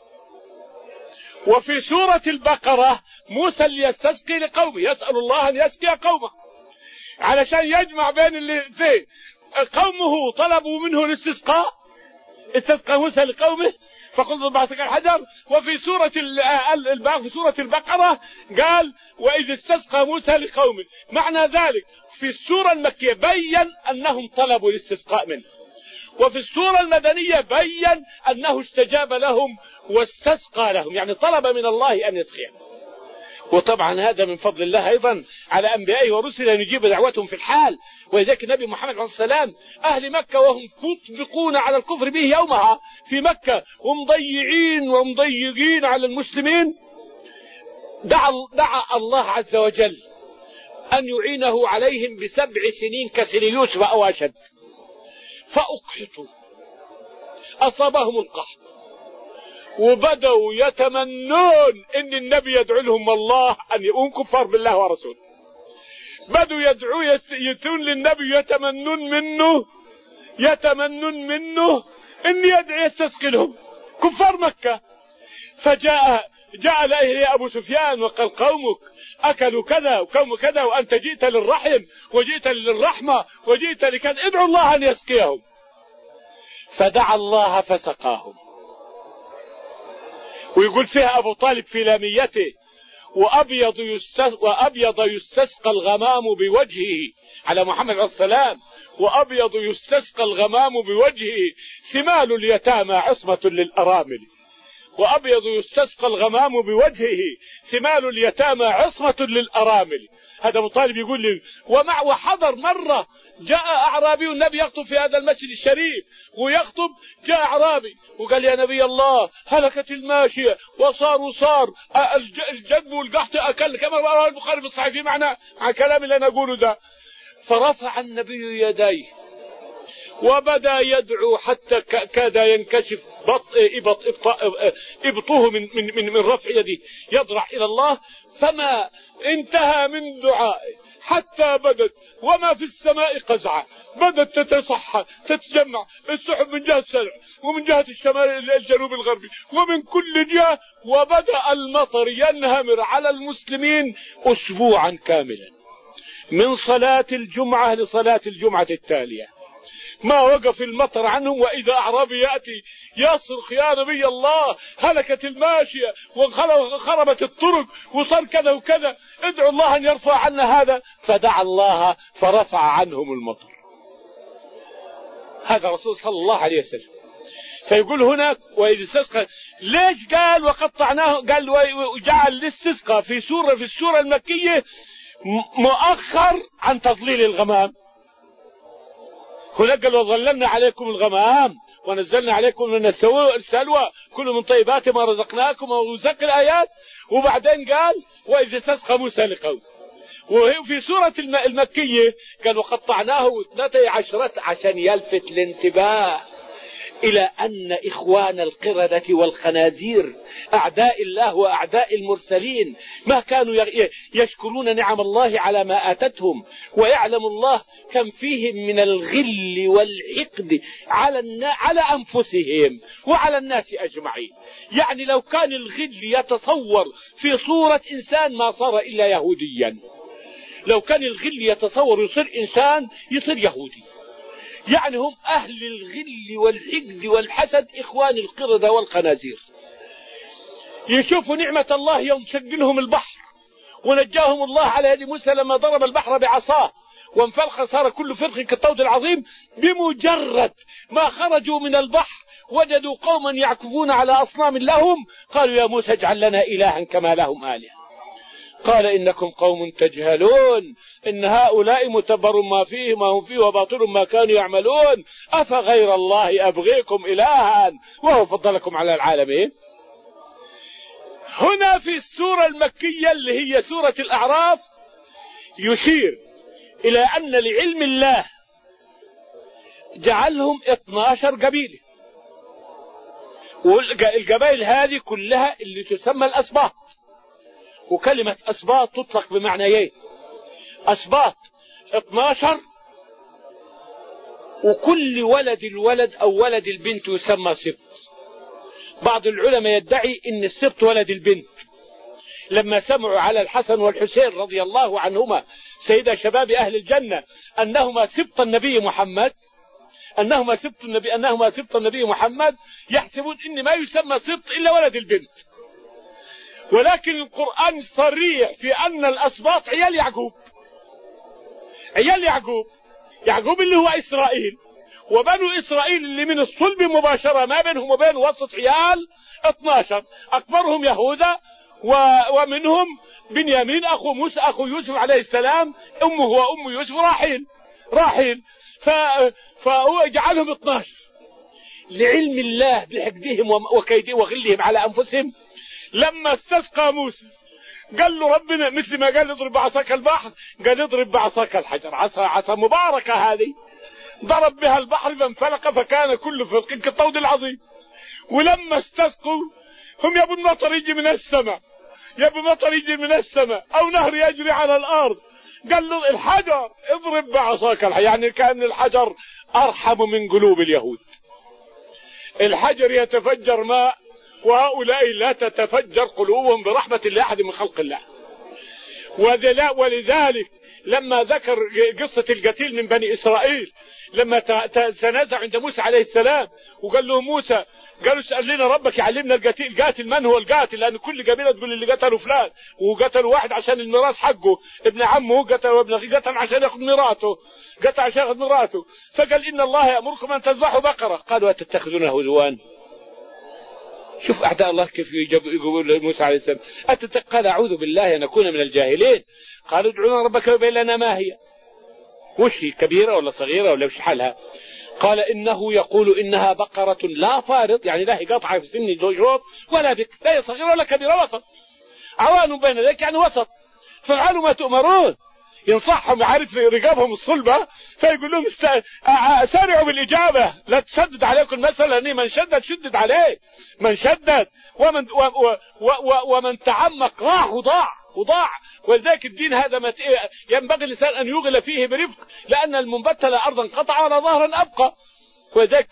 وفي سورة البقرة موسى اللي يستسقي لقومه، يسأل الله أن يسقي قومه علشان يجمع بين اللي فيه. قومه طلبوا منه الاستسقاء، استسقى موسى لقومه فقل بعصاك الحجر. وفي سورة في سورة البقرة قال وإذ استسقى موسى لقومه. معنى ذلك في السورة المكية بين أنهم طلبوا الاستسقاء منه، وفي السورة المدنية بين أنه استجاب لهم واستسقى لهم، يعني طلب من الله أن يسقيهم. وطبعا هذا من فضل الله أيضا على أنبيائه ورسله أن يجيب دعوتهم في الحال. ولذلك النبي محمد عليه السلام أهل مكة وهم مطبقون على الكفر به يومها في مكة ومضيعين ومضيقين على المسلمين، دعا, دعا الله عز وجل أن يعينه عليهم بسبع سنين كسنين يوسف أو أشد، فأقحطوا أصابهم القحط وبدأوا يتمنون ان النبي يدعو لهم الله ان يكون كفار بالله ورسوله. بدأوا يدعو يتون للنبي يتمنون منه يتمنون منه ان يدعي يستسقي لهم كفار مكة. فجاء جاء إليه أبو سفيان وقال قومك أكلوا كذا وقوم كذا وأنت جئت للرحم وجئت للرحمة وجئت لكذا، ادعوا الله أن يسقيهم. فدعا الله فسقاهم. ويقول فيها أبو طالب في لاميته: وأبيض يستسقى, وأبيض يستسقى الغمام بوجهه، على محمد عليه السلام، وأبيض يستسقى الغمام بوجهه ثمال اليتامى عصمة للأرامل. وأبيض يستسقى الغمام بوجهه ثمال اليتامى عصمة للأرامل. هذا أبو طالب يقول لي. ومع وحضر مرة جاء أعرابي والنبي يخطب في هذا المسجد الشريف، ويخطب جاء أعرابي وقال: يا نبي الله هلكت الماشية وصار وصار الجدب والقحط أكل، كما رواه البخاري في الصحيح، في معنى عن كلام اللي أنا أقوله ده. فرفع النبي يديه وبدأ يدعو حتى كاد ينكشف بطء إبطه من, من, من, من رفع يده، يضرع إلى الله. فما انتهى من دعائه حتى بدت وما في السماء قزعة، بدت تتصحى تتجمع السحب من جهة السلع ومن جهة الشمال الجنوب الغربي ومن كل جهة، وبدأ المطر ينهمر على المسلمين أسبوعا كاملا من صلاة الجمعة لصلاة الجمعة التالية. ما وقف المطر عنهم. وإذا أعرابي يأتي يصرخ: يا نبي الله هلكت الماشية وخربت الطرق وصار كذا وكذا، ادعوا الله أن يرفع عنا هذا. فدعا الله فرفع عنهم المطر. هذا رسول صلى الله عليه وسلم. فيقول هناك: وإذ استسقى، ليش قال وقطعناه؟ قال وجعل الاستسقاء في سورة في السورة المكية مؤخر عن تضليل الغمام. هناك قال: وظللنا عليكم الغمام ونزلنا عليكم من السلوى كل من طيبات ما رزقناكم، وزق الآيات. وبعدين قال: وإذ استسقى موسى لقومه. وفي سورة المكية قال: وقطعناه اثنتي عشرة، عشان يلفت الانتباه إلى أن إخوان القردة والخنازير أعداء الله وأعداء المرسلين ما كانوا يشكرون نعم الله على ما آتتهم، ويعلم الله كم فيهم من الغل والحقد على على أنفسهم وعلى الناس أجمعين. يعني لو كان الغل يتصور في صورة إنسان ما صار إلا يهوديا. لو كان الغل يتصور يصير إنسان يصير يهودي. يعني هم أهل الغل والحقد والحسد، إخوان القردة والخنازير. يشوفوا نعمة الله يوم سجلهم البحر ونجاهم الله على يد موسى لما ضرب البحر بعصاه وانفلق صار كل فرق كالطود العظيم. بمجرد ما خرجوا من البحر وجدوا قوما يعكفون على أصنام لهم، قالوا: يا موسى اجعل لنا إلها كما لهم آلهة. قال: إنكم قوم تجهلون، إن هؤلاء متبر ما فيه ما هم فيه وباطل ما كانوا يعملون، أفغير الله أبغيكم إلها وهو فضلكم على العالمين. هنا في السورة المكية اللي هي سورة الأعراف يشير إلى أن لعلم الله جعلهم اثني عشر قبيلة، والقبائل هذه كلها اللي تسمى الأسباط. وكلمة أسباط تطلق بمعنيين: أسباط اثني عشر، وكل ولد الولد أو ولد البنت يسمى سبط. بعض العلماء يدعي أن السبط ولد البنت. لما سمعوا على الحسن والحسين رضي الله عنهما سيدا شباب أهل الجنة أنهما سبط النبي محمد أنهما سبط النبي أنهما سبط النبي محمد يحسبون أن ما يسمى سبط إلا ولد البنت. ولكن القرآن صريح في أن الأسباط عيال يعقوب. عيال يعقوب يعقوب اللي هو إسرائيل، وبنو إسرائيل اللي من الصلب مباشرة ما بينهم وبين وسط عيال اثني عشر، أكبرهم يهوذا ومنهم بنيامين أخو موسى أخو يوسف عليه السلام، أمه وأم يوسف راحيل راحيل فهو جعلهم اثني عشر لعلم الله بحقدهم وكيدهم وغلهم على أنفسهم. لما استسقى موسى قال له ربنا مثل ما قال اضرب بعصاك البحر، قال اضرب بعصاك الحجر. عصا عصا مباركة هذه، ضرب بها البحر فانفلق فكان كل فرق كالطود العظيم. ولما استسقوا هم يبوا المطر يجي من السماء، يبوا المطر يجي من السماء أو نهر يجري على الأرض، قال له الحجر اضرب بعصاك الحجر. يعني كأن الحجر أرحم من قلوب اليهود. الحجر يتفجر ماء وهؤلاء لا تتفجر قلوبهم برحمة الله أحد من خلق الله. ولذلك لما ذكر قصة القتيل من بني إسرائيل لما تنازع عند موسى عليه السلام وقال له موسى، قالوا اسأل لنا ربك يعلمنا القتيل. القاتل من هو القاتل؟ لأن كل قبيلة تقول اللي قتلوا فلان، وقتلوا واحد عشان الميراث حقه، ابن عمه قتل وابن أخيه قتل عشان يأخذ ميراثه، قتل عشان يأخذ ميراثه. فقال إن الله يأمركم أن تذبحوا بقرة. قالوا أتتخذونها هزوا؟ شوف أعداء الله كيف يقول موسى عليه السلام قال أعوذ بالله أن أكون من الجاهلين. قالوا ادعونا ربك وبين لنا ما هي، وش هي، كبيرة ولا صغيرة ولا وش حالها؟ قال إنه يقول إنها بقرة لا فارض، يعني لا هي قطعة في سن جوجوب ولا بك، لا هي صغيرة ولا كبيرة، وسط، عوان بين ذلك يعني وسط، فافعلوا ما تؤمرون. ينصحهم، يعرف رقابهم الصلبة، فيقول لهم سارعوا بالإجابة، لا تشدد عليكم المسألة، لأن من شدد شدد عليه، من شدد ومن, و و و ومن تعمق راح وضاع وضاع. ولذلك الدين هذا ينبغي الإنسان أن يغل فيه برفق، لأن المنبت لا أرضا قطع ولا ظهرا أبقى. ولذلك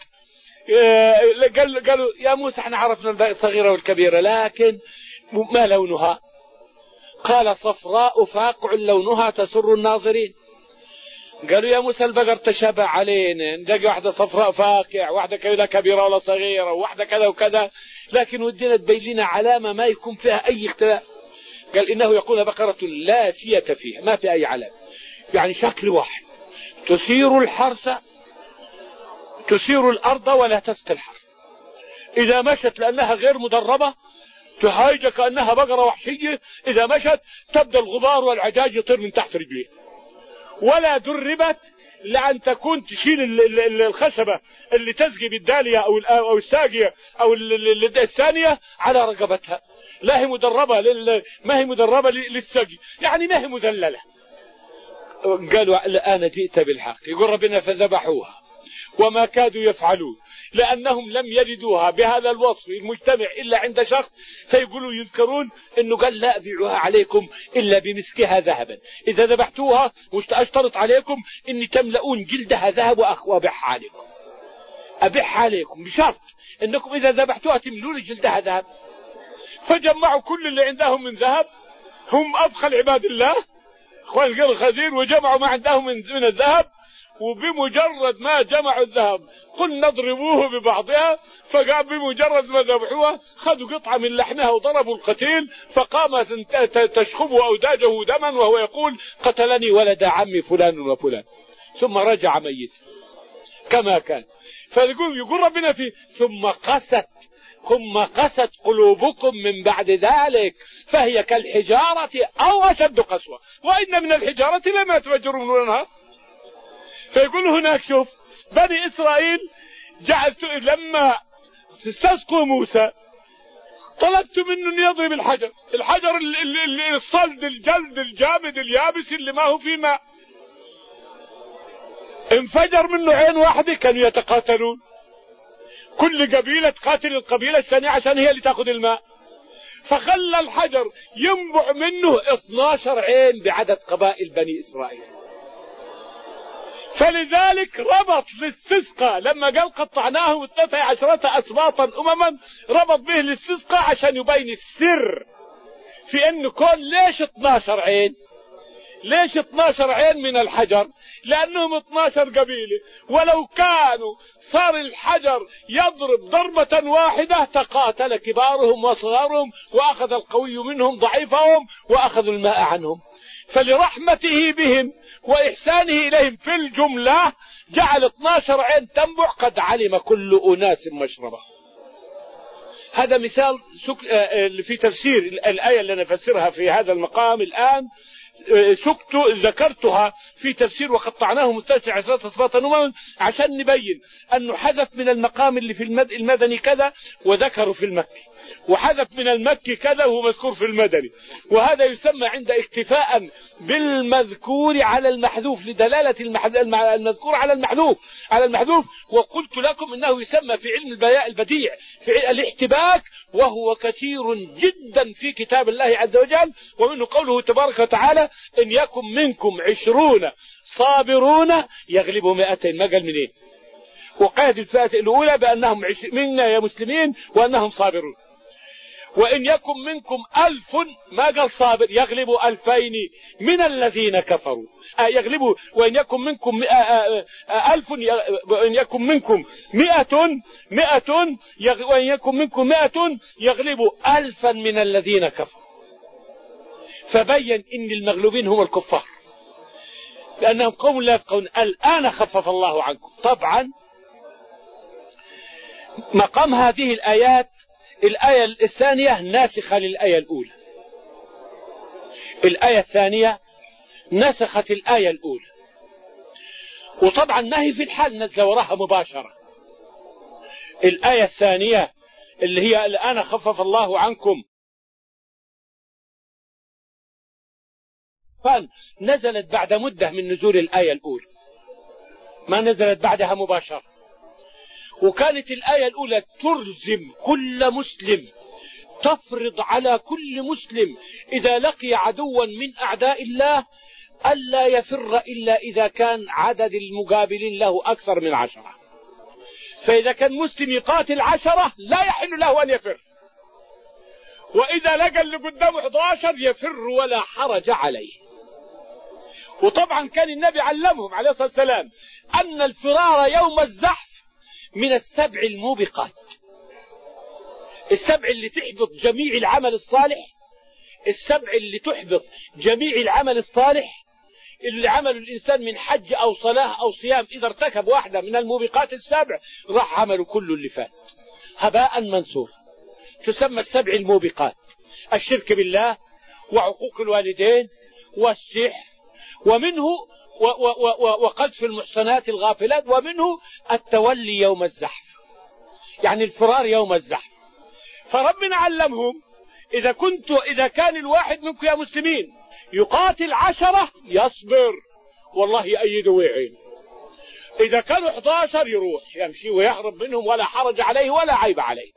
قالوا يا موسى احنا عرفنا الصغيرة والكبيرة، لكن ما لونها؟ قال صفراء فاقع لونها تسر الناظرين. قالوا يا موسى البقر تشابه علينا، نلاقي واحدة صفراء فاقع، واحدة كذا كبيرة ولا صغيرة، وواحدة كذا وكذا، لكن ودينا تبين لنا علامة ما يكون فيها أي اختلاف. قال إنه يقول بقرة لا سية فيها، ما في أي علامة، يعني شكل واحد، تثير الحرث تثير الأرض ولا تسقي الحرث. إذا مشت لأنها غير مدربة تهايج كأنها بقرة وحشية، إذا مشت تبدأ الغبار والعجاج يطير من تحت رجليه. ولا دربت لأن تكون تشيل الخشبة اللي تسقي بالدالية أو الساقية أو الثانية على رقبتها، لا هي مدربة لل... ما هي مدربة للسقي، يعني ما هي مذللة. قالوا الآن جئت بالحق. يقول ربنا فذبحوها وما كادوا يفعلون، لأنهم لم يردوها بهذا الوصف المجتمع إلا عند شخص، فيقولوا يذكرون أنه قال لا أبيعها عليكم إلا بمسكها ذهبا، إذا ذبحتوها أشترط عليكم أني تملؤون جلدها ذهب وأبيعها عليكم، أبيعها عليكم بشرط أنكم إذا ذبحتوها تملون جلدها ذهب. فجمعوا كل اللي عندهم من ذهب، هم أبخل عباد الله أخوان القرى خزير، وجمعوا ما عندهم من الذهب، وبمجرد ما جمعوا الذهب قل نضربوه ببعضها، فقام بمجرد ما ذبحوها خذوا قطعة من لحمها وضربوا القتيل، فقام تشخب أوداجه دما وهو يقول قتلني ولد عمي فلان وفلان، ثم رجع ميت كما كان. فيقول يقول ربنا في ثم قست ثم قست قلوبكم من بعد ذلك فهي كالحجارة أو أشد قسوة، وإن من الحجارة لما يتفجر منه الأنهار. فيقول هناك شوف بني إسرائيل جعلت لما استسقوا موسى طلبت منه أن يضرب الحجر، الحجر الصلد الجلد الجامد اليابس اللي ما هو فيه ماء، انفجر منه عين واحدة، كانوا يتقاتلون، كل قبيلة تقاتل القبيلة الثانية عشان هي اللي تأخذ الماء، فخلى الحجر ينبع منه اثني عشر عين بعدد قبائل بني إسرائيل. فلذلك ربط للاستسقاء لما قال قطعناه اثنتي عشرة أسباطا أمما، ربط به للاستسقاء عشان يبين السر في أنه كون ليش اثني عشر عين، ليش اثني عشر عين من الحجر؟ لأنهم اثني عشر قبيلة، ولو كانوا صار الحجر يضرب ضربة واحدة تقاتل كبارهم وصغارهم، وأخذ القوي منهم ضعيفهم وأخذوا الماء عنهم. فلرحمته بهم وإحسانه إليهم في الجملة جعل اثني عشر عين تنبع قد علم كل أناس مشربه. هذا مثال في تفسير الآية اللي نفسرها في هذا المقام الآن، سكت ذكرتها في تفسير وقطعناهم التاسع عشرة أسباطا أمما عشان نبين أنه حذف من المقام اللي في المدني كذا وذكروا في المكي، وحذف من المكي كذا وهو مذكور في المدني، وهذا يسمى عند اكتفاء بالمذكور على المحذوف لدلالة المذكور على المحذوف على المحذوف. وقلت لكم انه يسمى في علم البياء البديع في الاحتباك، وهو كثير جدا في كتاب الله عز وجل، ومنه قوله تبارك وتعالى ان يكن منكم عشرون صابرون يغلبوا مئتين. ما قال من ايه؟ وقيد الفئة الأولى بأنهم منا يا مسلمين وأنهم صابرون، وإن يكن منكم ألف، ما قال صابر، يغلب ألفين من الذين كفروا. يغلبوا وإن يكن منكم ألف، وإن يكن منكم مئة مئة وإن يكن منكم مئة يغلبوا ألفا من الذين كفروا. فبين إن المغلوبين هم الكفار لأنهم قوم لا يفقهون. الآن خفف الله عنكم. طبعا مقام هذه الآيات الآية الثانية ناسخة للآية الأولى. الآية الثانية نسخت الآية الأولى، وطبعا ما هي في الحال نزل وراها مباشرة. الآية الثانية اللي هي الآن خفف الله عنكم نزلت بعد مدة من نزول الآية الأولى، ما نزلت بعدها مباشرة. وكانت الآية الأولى تلزم كل مسلم، تفرض على كل مسلم إذا لقي عدوا من أعداء الله ألا يفر إلا إذا كان عدد المقابلين له أكثر من عشرة. فإذا كان مسلم يقاتل عشرة لا يحل له أن يفر، وإذا لقى اللي قدامه أحد عشر يفر ولا حرج عليه. وطبعا كان النبي علمهم عليه الصلاة والسلام أن الفرار يوم الزحف من السبع الموبقات، السبع اللي تحبط جميع العمل الصالح، السبع اللي تحبط جميع العمل الصالح اللي عمل الإنسان من حج أو صلاة أو صيام، إذا ارتكب واحدة من الموبقات السبع راح عمله كله اللي فات هباء منثورا. تسمى السبع الموبقات: الشرك بالله، وعقوق الوالدين، والسحر، ومنه وقذف المحصنات الغافلات، ومنه التولي يوم الزحف، يعني الفرار يوم الزحف. فربنا علمهم إذا كنت إذا كان الواحد منكم يا مسلمين يقاتل عشرة يصبر والله يأيده ويعين، إذا كانوا أحد عشر يروح يمشي ويهرب منهم ولا حرج عليه ولا عيب عليه.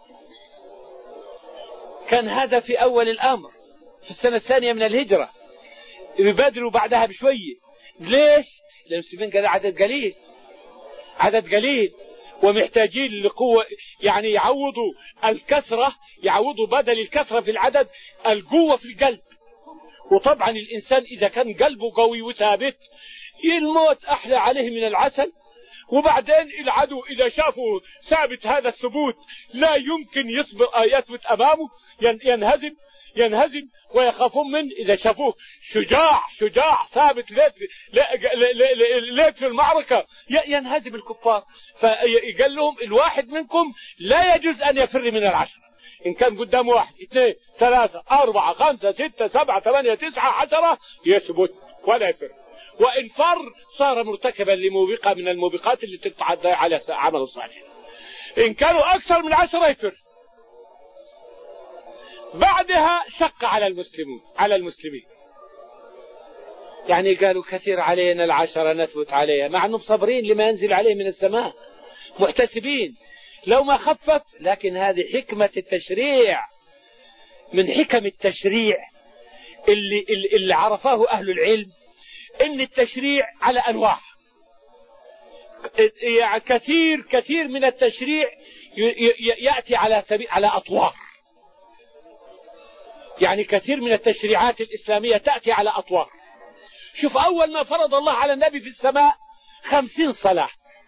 كان هذا في أول الأمر في السنة الثانية من الهجرة، يبادروا بعدها بشوية. ليش؟ لأن المسلمين كان عدد قليل عدد قليل ومحتاجين لقوة، يعني يعوضوا الكثرة، يعوضوا بدل الكثرة في العدد القوة في القلب. وطبعا الإنسان إذا كان قلبه قوي وثابت الموت أحلى عليه من العسل. وبعدين العدو إذا شافوا ثابت هذا الثبوت لا يمكن يصبر يثبت أمامه، ينهزم ينهزم ويخافون منه. إذا شافوه شجاع شجاع ثابت ليت في المعركة ينهزم الكفار. فقال لهم الواحد منكم لا يجوز أن يفر من العشرة، إن كان قدام واحد اثنين ثلاثة أربعة خمسة ستة سبعة ثمانية تسعة عشرة يثبت ولا يفر، وإن فر صار مرتكبا لموبقة من الموبقات اللي تتعدى على عمل الصالح. إن كانوا أكثر من عشرة يفر. بعدها شق على المسلمين على المسلمين يعني قالوا كثير علينا العشرة نثبت عليها، مع أنهم صابرين لما ينزل عليه من السماء محتسبين لو ما خفف. لكن هذه حكمة التشريع، من حكم التشريع اللي, اللي عرفاه أهل العلم، إن التشريع على أنواع. يعني كثير كثير من التشريع يأتي على سبيل على أطوار، يعني كثير من التشريعات الإسلامية تأتي على أطوار. شوف أول ما فرض الله على النبي في السماء خمسين صلاة،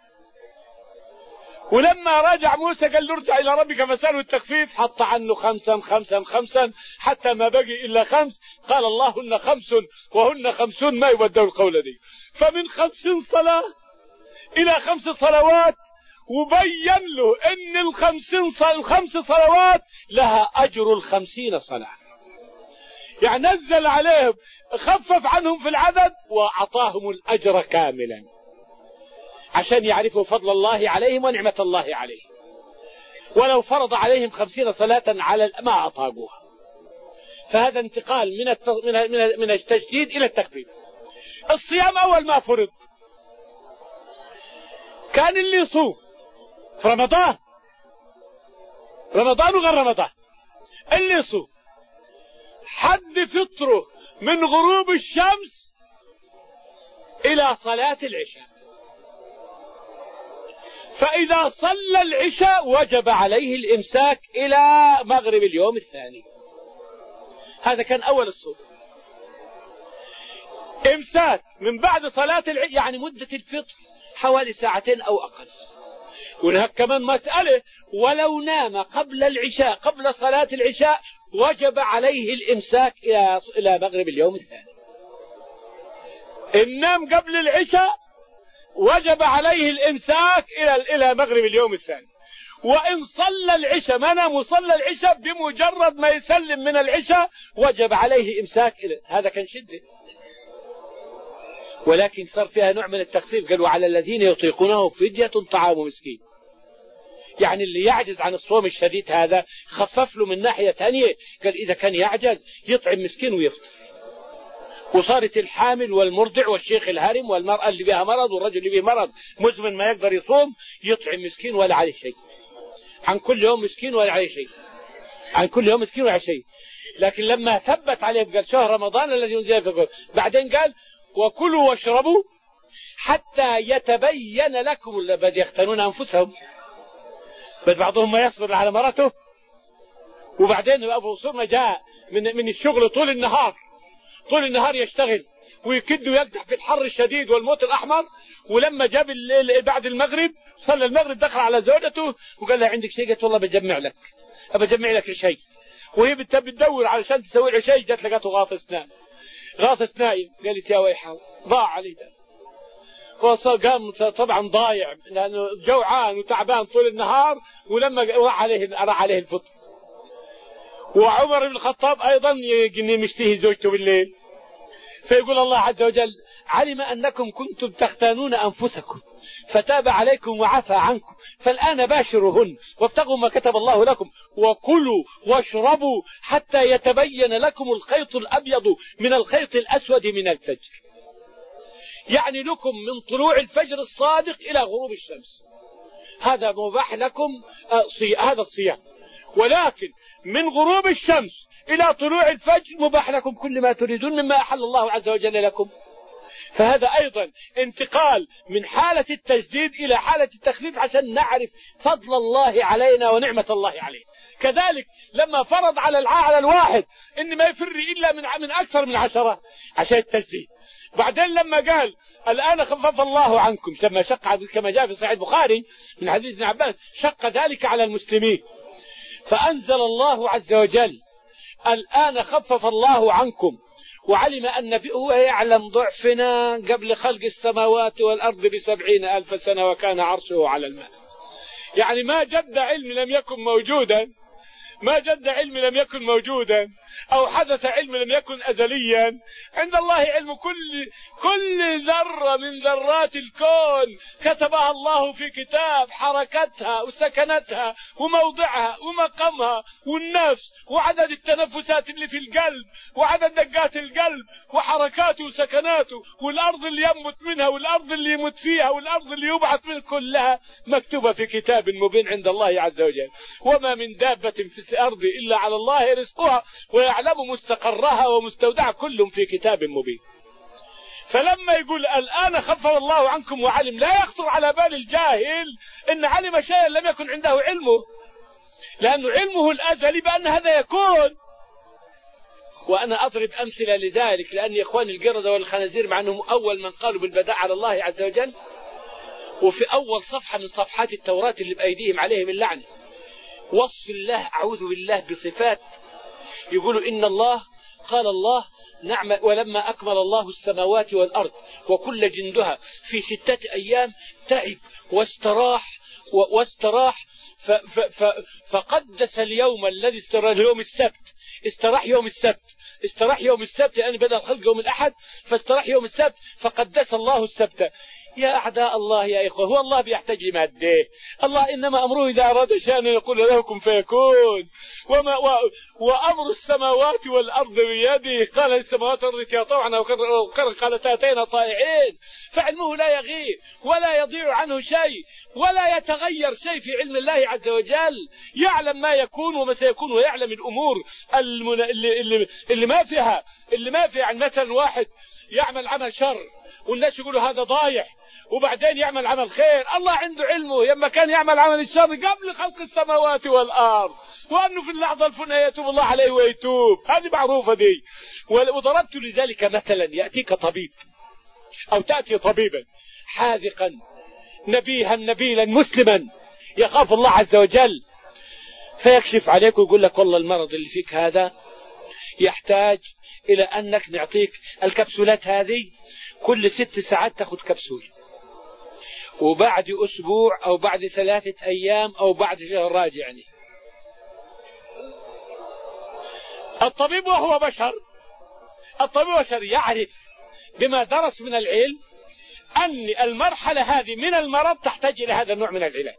ولما راجع موسى قال له ارجع إلى ربك فسأله التخفيف، حط عنه خمسا خمسا خمسا حتى ما بقي إلا خمس. قال الله هن خمس وهن خمسون ما يبدل القول دي. فمن خمسين صلاة إلى خمس صلوات، وبين له إن الخمسين صل... الخمس صلوات لها أجر الخمسين صلاة. يعني نزل عليهم خفف عنهم في العدد وأعطاهم الأجر كاملا عشان يعرفوا فضل الله عليهم ونعمة الله عليهم. ولو فرض عليهم خمسين صلاة على ما أطاقوها. فهذا انتقال من الت... من من من التشديد إلى التخفيف. الصيام أول ما فرض كان اللي يصوم في رمضان، رمضان وغير رمضان، اللي يصوم حد فطره من غروب الشمس إلى صلاة العشاء. فإذا صلى العشاء وجب عليه الإمساك إلى مغرب اليوم الثاني. هذا كان أول الصوم. إمساك من بعد صلاة العشاء، يعني مدة الفطر حوالي ساعتين أو أقل. وهناك كمان مسألة، ولو نام قبل العشاء قبل صلاة العشاء وجب عليه الإمساك إلى إلى مغرب اليوم الثاني. إن نام قبل العشاء وجب عليه الإمساك إلى إلى مغرب اليوم الثاني. وإن صلى العشاء ما نام وصلى العشاء بمجرد ما يسلم من العشاء وجب عليه إمساك إلى. هذا كان شدة، ولكن صار فيها نوع من التخفيف. قالوا على الذين يطيقونه فدية طعام مسكين، يعني اللي يعجز عن الصوم الشديد هذا خفف له من ناحية ثانية. قال إذا كان يعجز يطعم مسكين ويفطر. وصارت الحامل والمرضع والشيخ الهرم والمرأة اللي بها مرض والرجل اللي به مرض مزمن ما يقدر يصوم يطعم مسكين ولا عليه شيء. عن كل يوم مسكين ولا عليه شيء، عن كل يوم مسكين ولا عليه شيء. لكن لما ثبت عليه قال شهر رمضان الذي أنزل فيه القرآن، بعدين قال وكلوا واشربوا حتى يتبين لكم. بد يختنون أنفسهم، بد بعضهم ما يصبر على مرته. وبعدين أبو صرمة جاء من من الشغل طول النهار طول النهار يشتغل ويكد ويقدح في الحر الشديد والموت الأحمر. ولما جاب الليل بعد المغرب صلى المغرب دخل على زوجته وقال لها عندك شيء؟ قالت والله بجمع لك بجمع لك شيء. وهي بتدور علشان تسوي له شيء، جات لقته غاطس نايم غاطس نايم. قالت يا ويحه ضاع عليه ده. وقام طبعا ضايع لأنه جوعان وتعبان طول النهار، ولما راح عليه راح عليه الفطر. وعمر بن الخطاب أيضا مشتهي زوجته بالليل، فيقول الله عز وجل علم أنكم كنتم تختانون أنفسكم فتاب عليكم وعفى عنكم فالآن باشروهن وابتغوا ما كتب الله لكم وكلوا واشربوا حتى يتبين لكم الخيط الأبيض من الخيط الأسود من الفجر. يعني لكم من طلوع الفجر الصادق إلى غروب الشمس، هذا مباح لكم هذا الصيام. ولكن من غروب الشمس إلى طلوع الفجر مباح لكم كل ما تريدون مما أحل الله عز وجل لكم. فهذا أيضا انتقال من حالة التجديد إلى حالة التخفيف عشان نعرف فضل الله علينا ونعمة الله علينا. كذلك لما فرض على العاهل الواحد إن ما يفر إلا من من أكثر من عشرة عشان التجديد. بعدين لما قال الآن خفف الله عنكم كما شق كما جاء في صحيح البخاري من حديث ابن عباس شق ذلك على المسلمين، فأنزل الله عز وجل الآن خفف الله عنكم وعلم أن فيه هو يعلم ضعفنا قبل خلق السماوات والأرض بسبعين ألف سنة وكان عرشه على الماء. يعني ما جد علم لم يكن موجودا ما جد علم لم يكن موجودا أو حدث علم لم يكن أزليا. عند الله علم كل كل ذرة من ذرات الكون كتبها الله في كتاب، حركتها وسكنتها وموضعها ومقامها والنفس وعدد التنفسات اللي في القلب وعدد دقات القلب وحركاته وسكناته والأرض اللي يمت منها والأرض اللي يمت فيها والأرض اللي يبعث منها كلها مكتوبة في كتاب مبين عند الله عز وجل. وما من دابة في الأرض إلا على الله رزقها ويعلم مستقرها ومستودعها كل في كتاب مبين. فلما يقول الآن خفف الله عنكم وعلم، لا يخطر على بال الجاهل إن علم شيئا لم يكن عنده علمه، لأن علمه الأزلي بأن هذا يكون. وأنا أضرب أمثلة لذلك لأن إخواني القردة والخنازير مع أنهم أول من قالوا بالبداء على الله عز وجل، وفي أول صفحة من صفحات التوراة اللي بأيديهم عليهم اللعنة وصف الله أعوذ بالله بصفات يقولوا إن الله قال الله نعم ولما أكمل الله السماوات والأرض وكل جندها في ستة أيام تعب واستراح واستراح ف ف ف فقدس اليوم الذي استراح يوم السبت استراح يوم السبت استراح يوم السبت لأن بدأ الخلق يوم الأحد فاستراح يوم السبت فقدس الله السبت. يا أعداء الله يا إخوة، هو الله بيحتاج لمادة؟ الله إنما أمره إذا أراد شيئا يقول له كن فيكون. وما و... وأمر السماوات والأرض بيده، قال السماوات والأرض يا طوعا وكرا قالت أتينا طائعين. فعلمه لا يغيب ولا يضيع عنه شيء ولا يتغير شيء في علم الله عز وجل. يعلم ما يكون وما سيكون ويعلم الأمور المن... اللي... اللي... اللي ما فيها اللي ما فيها. عن مثلا واحد يعمل عمل شر والناس يقولوا هذا ضايع وبعدين يعمل عمل خير. الله عنده علمه لما كان يعمل عمل الشر قبل خلق السماوات والأرض، وأنه في اللحظة الفلانية يتوب الله عليه ويتوب. هذه معروفة دي. وضربت لذلك مثلا، يأتيك طبيب أو تأتي طبيبا حاذقا نبيها نبيلا مسلما يخاف الله عز وجل، فيكشف عليك ويقول لك والله المرض اللي فيك هذا يحتاج إلى أنك نعطيك الكبسولات هذه كل ست ساعات تأخذ كبسول، وبعد أسبوع أو بعد ثلاثة أيام أو بعد شهر راجعني. الطبيب وهو بشر، الطبيب بشر يعرف بما درس من العلم أن المرحلة هذه من المرض تحتاج إلى هذا النوع من العلاج،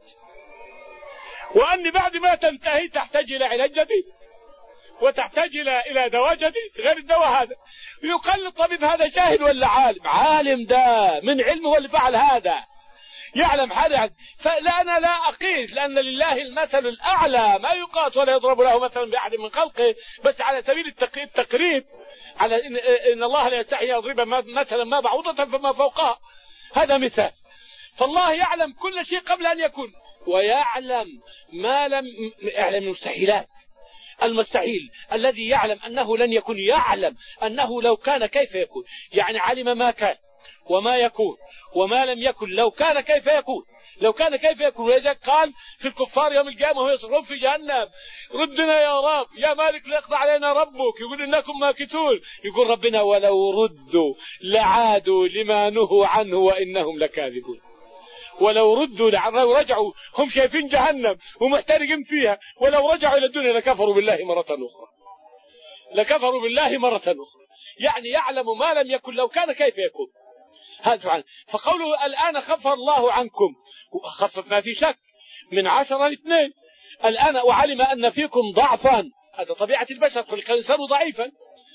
وأن بعد ما تنتهي تحتاج إلى علاج جديد وتحتاج إلى إلى دواء جديد غير الدواء هذا. يقال للطبيب هذا جاهل ولا عالم؟ عالم، ده من علمه هو اللي فعل هذا، يعلم هذا. فلا أنا لا أقيس، لأن لله المثل الأعلى، ما يقاس ولا يضرب له مثلا بأحد من خلقه، بس على سبيل التقريب تقريب، على إن, إن الله لا يستحي يضرب مثلا ما بعوضة فما فوقها، هذا مثال. فالله يعلم كل شيء قبل أن يكون، ويعلم ما لم يعلم المستحيلات. المستحيل الذي يعلم أنه لن يكون يعلم أنه لو كان كيف يكون، يعني علم ما كان وما يكون وما لم يكن لو كان كيف يكون، لو كان كيف يكون. وإذا قال في الكفار يوم القيامة وهو يصرخون في جهنم ردنا يا رب يا مالك ليقضى علينا ربك، يقول إنكم ماكثون، يقول ربنا ولو ردوا لعادوا لما نهوا عنه وإنهم لكاذبون. ولو ردوا لو رجعوا، هم شايفين جهنم ومحترقين فيها، ولو رجعوا إلى الدنيا لكفروا بالله مرة أخرى، لكفروا بالله مرة أخرى. يعني يعلم ما لم يكن لو كان كيف يكون. هذا سبحانه. فقوله الآن خفف الله عنكم، خفف ما في شك من عشرة لاثنين. الآن وعلم أن فيكم ضعفا، هذا طبيعة البشر، خلق الإنسان ضعيفا،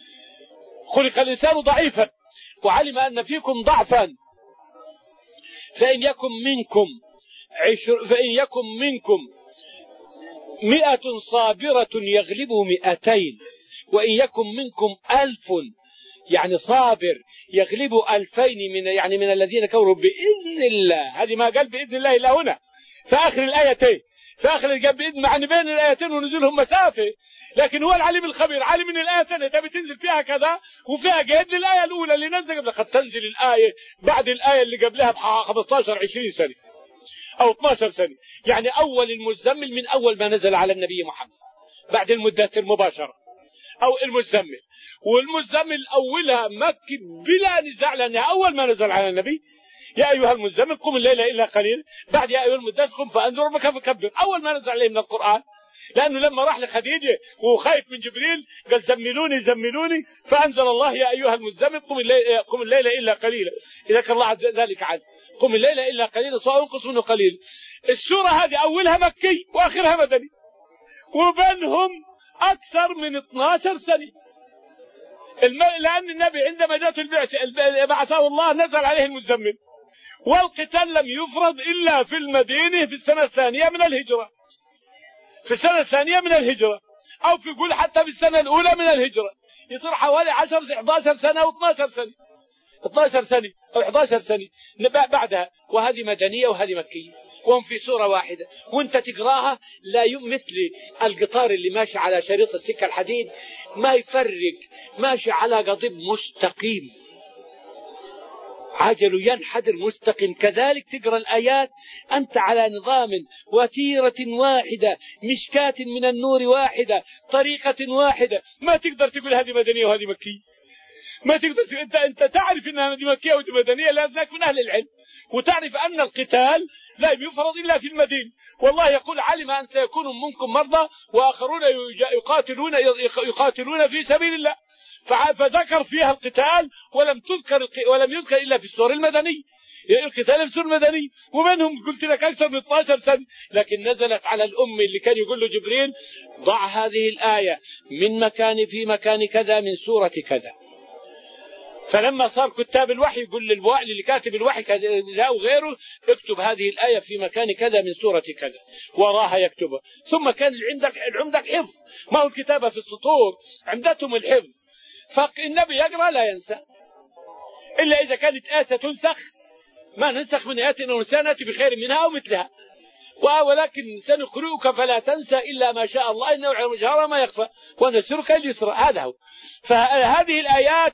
خلق الإنسان ضعيفا. وعلم أن فيكم ضعفا فإن يكن منكم عشر فإن يكن منكم مئة صابرة يغلبوا مئتين، وإن يكن منكم ألف يعني صابر يغلبوا ألفين من يعني من الذين كفروا بإذن الله. هذه ما قال بإذن الله إلا هنا في آخر الآيتين، في آخر قال بإذن، مع بين الآيتين ونزولهم مسافة، لكن هو العليم الخبير، عالم من الآيتين تبي تنزل فيها كذا وفيها قيد للآية الأولى اللي نزل قبل، قد تنزل الآية بعد الآية اللي قبلها ب خمسة عشر عشرين سنة أو اثني عشر سنة. يعني أول المزمل من أول ما نزل على النبي محمد، بعد المدثر مباشرة أو المزمل. والمزمل أولها مكي بلا نزاع، لأنها أول ما نزل على النبي يا أيها المزمل قم الليل إلا قليل، بعد يا أيها المدثر قم فأنذر ربك فكبر، أول ما نزل عليه من القرآن. لأنه لما راح لخديجة وخايف من جبريل قال زملوني زملوني، فأنزل الله يا أيها المزمل قم الليل, قم الليل إلا قليلا، إذا كان الله عز ذلك عنه، قم الليل إلا قليلا سواء انقص منه قليل. السورة هذه أولها مكي وآخرها مدني، وبينهم أكثر من اثني عشر سنة، لأن النبي عندما جاءت البعثة بعثه الله نزل عليه المزمل، والقتال لم يفرض إلا في المدينة في السنة الثانية من الهجرة، في السنة الثانية من الهجرة، أو في يقول حتى في السنة الأولى من الهجرة، يصير حوالي عشر أحد عشر سنة أو اثني عشر سنة، اثني عشر سنة أو أحد عشر سنة بعدها. وهذه مدنية وهذه مكية، وهم في سورة واحدة، وانت تقراها لا مثل القطار اللي ماشي على شريط السكة الحديد، ما يفرق، ماشي على قضيب مستقيم، عجل ينحدر مستقيم. كذلك تقرأ الآيات أنت على نظام وتيرة واحدة، مشكاة من النور واحدة، طريقة واحدة، ما تقدر تقول هذه مدنية وهذه مكية، ما تقدر تقول. انت انت تعرف انها هذه مكية وهذه مدنية لأنك من أهل العلم، وتعرف أن القتال لا يفرض إلا في المدينة. والله يقول علم أن سيكون منكم مرضى وآخرون يقاتلون يقاتلون في سبيل الله، فذكر فيها القتال ولم تذكر ولم يذكر إلا في السور المدني، القتال في السور المدني، ومنهم قلت لك أكثر من اثني عشر سنة، لكن نزلت على الأم اللي كان يقول له جبريل ضع هذه الآية من مكان في مكان كذا من سورة كذا. فلما صار كتاب الوحي يقول للوحي اللي كاتب الوحي كذا وغيره اكتب هذه الآية في مكان كذا من سورة كذا، وراها يكتبها. ثم كان عندك عندك حفظ، ما هو الكتابة في السطور، عندتهم الحفظ، فالنبي يقرأ لا ينسى إلا إذا كانت آية تنسخ ما ننسخ من آيات أو نسيها نأتي بخير منها أو مثلها، ولكن سنقرئك فلا تنسى إلا ما شاء الله إنه يعلم الجهر ما يخفى ونسرك اليسرى. هذا هو. فهذه الآيات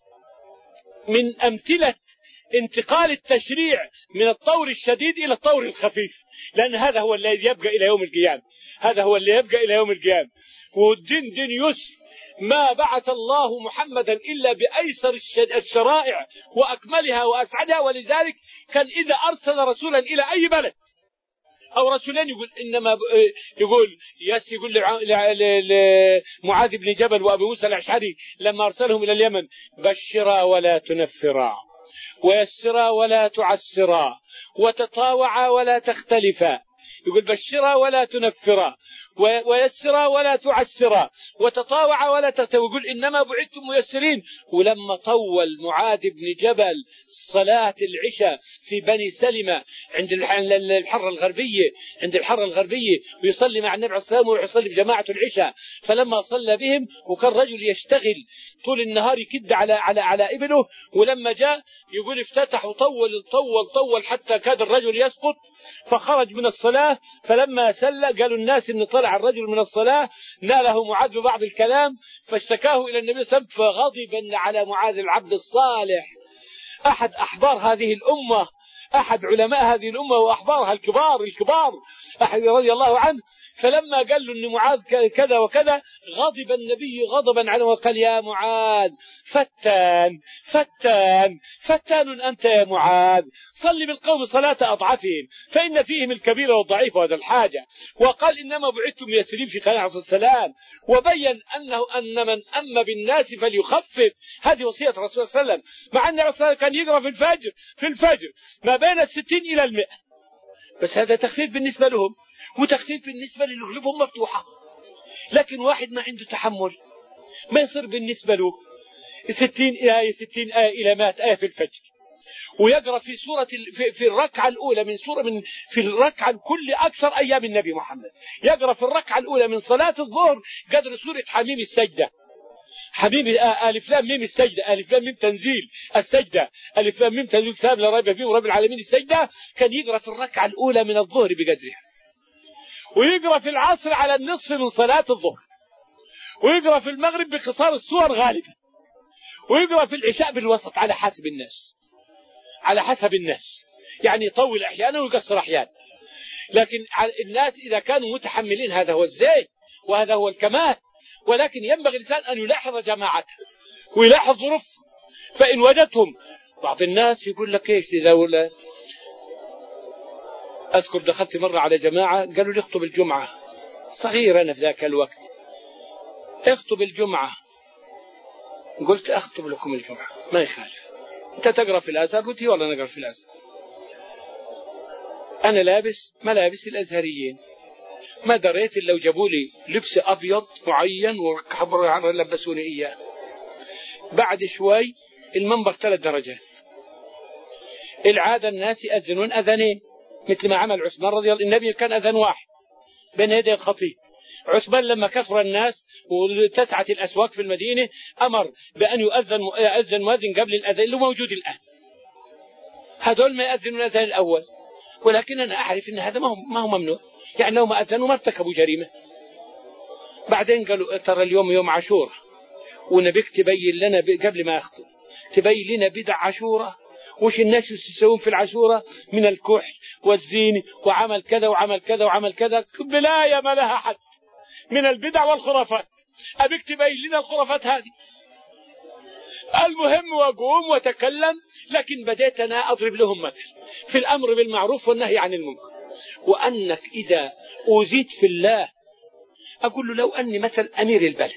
من أمثلة انتقال التشريع من الطور الشديد إلى الطور الخفيف، لأن هذا هو الذي يبقى إلى يوم القيامة. هذا هو اللي يبقى إلى يوم القيامة. والدين دين يسر، ما بعث الله محمدا إلا بأيسر الشرائع وأكملها وأسعدها. ولذلك كان إذا أرسل رسولا إلى أي بلد أو رسولين يقول إنما يقول يس يقول لمعاذ بن جبل وأبي موسى الأشعري لما أرسلهم إلى اليمن: بشرا ولا تنفرا، ويسرا ولا تعسرا، وتطاوعا ولا تختلفا. يقول بشرا ولا تنفرا، ويسرا ولا تعسرا، وتطاوعا ولا تختلفا. ويقول إنما بعثتم ميسرين. ولما طول معاذ بن جبل صلاة العشاء في بني سلمة عند الحرة الغربية عند الحرة الغربية ويصلي مع النبي عليه الصلاة والسلام ويصلي بجماعة العشاء، فلما صلى بهم وكان رجل يشتغل طول النهار يكد على على على ابنه، ولما جاء يقول افتتح وطول طول طول حتى كاد الرجل يسقط، فخرج من الصلاة. فلما سلى قالوا الناس إن طلع الرجل من الصلاة ناله معاذ ببعض الكلام فاشتكاه إلى النبي صلى الله عليه وسلم، فغضب على معاذ العبد الصالح أحد أحبار هذه الأمة، أحد علماء هذه الأمة وأحبارها الكبار الكبار أحد رضي الله عنه. فلما قال له أن معاذ كذا وكذا غضب النبي غضبا عنه وقال: يا معاذ فتان فتان فتان أنت يا معاذ، صل بالقوم صلاة أضعفهم فإن فيهم الكبير والضعيف وهذا الحاجة. وقال: إنما بعثتم ميسرين في قناة عليه السلام، وبين أنه أن من أم بالناس فليخفف. هذه وصية الرسول صلى الله عليه وسلم، مع أن الرسول كان يقرأ في الفجر في الفجر ما بين الستين إلى المئة، بس هذا تخفيف بالنسبة لهم وتخفيف بالنسبة لقلوبهم مفتوحة. لكن واحد ما عنده تحمل ما يصير بالنسبة له ستين آية ستين آية إلى مئة آية في الفجر، ويقرأ في سورة في, في الركعة الأولى من سورة من في الركعة الكل أكثر أيام النبي محمد، يقرأ في الركعة الأولى من صلاة الظهر قدر سورة حميم السجدة، حميم ألف لام ميم السجدة، ألف لام ميم تنزيل السجدة، ألف لام ميم تنزيل كتاب لا ريب فيه ورب العالمين السجدة. كان يقرأ في الركعة الأولى من الظهر بقدرها، ويقرأ في العصر على النصف من صلاة الظهر، ويقرأ في المغرب بقصار السور غالبا، ويقرأ في العشاء بالوسط على حسب الناس على حسب الناس يعني يطول أحيانا ويقصر أحيانا. لكن الناس إذا كانوا متحملين هذا هو الزي وهذا هو الكمال. ولكن ينبغي الإنسان أن يلاحظ جماعته ويلاحظ ظروف. فإن وجدتهم بعض الناس يقول لك إيش إذا ولا أذكر دخلت مرة على جماعة قالوا لي اخطب الجمعة، صغير أنا في ذاك الوقت، اخطب الجمعة. قلت أخطب لكم الجمعة ما يخالف، أنت تقرأ في الأزهر؟ قلت والله نقرأ في الأزهر، أنا لابس ملابس الأزهريين، ما دريت إلا وجابوا لي لبس أبيض معين وحبروا لبسوني إياه. بعد شوي المنبر ثلاث درجات، العادة الناس يأذنون أذنين مثل ما عمل عثمان رضي الله عنه. النبي كان أذن واحد بين يدي الخطيب. عثمان لما كثر الناس واتسعت الأسواق في المدينة أمر بأن يؤذن يؤذن مؤذن قبل الأذان اللي موجود الآن. هذول ما يأذنون الأذان الأول، ولكن أنا أعرف أن هذا ما هو ما هو ممنوع، يعني لو ما أذنوا ما ارتكبوا جريمة. بعدين قالوا ترى اليوم يوم عاشوراء ونبيك تبين لنا قبل ما أخطب تبين لنا بدع عاشوراء وش الناس يسوون في العاشوراء من الكحل والزين وعمل كذا وعمل كذا وعمل كذا، بلاية ما لها حد من البدع والخرافات. أبيك تبين لنا الخرافات هذه. المهم وقوم وتكلم، لكن بديت أنا أضرب لهم مثل في الأمر بالمعروف والنهي عن المنكر، وأنك إذا أوذيت في الله أقول له لو أني مثل أمير البلد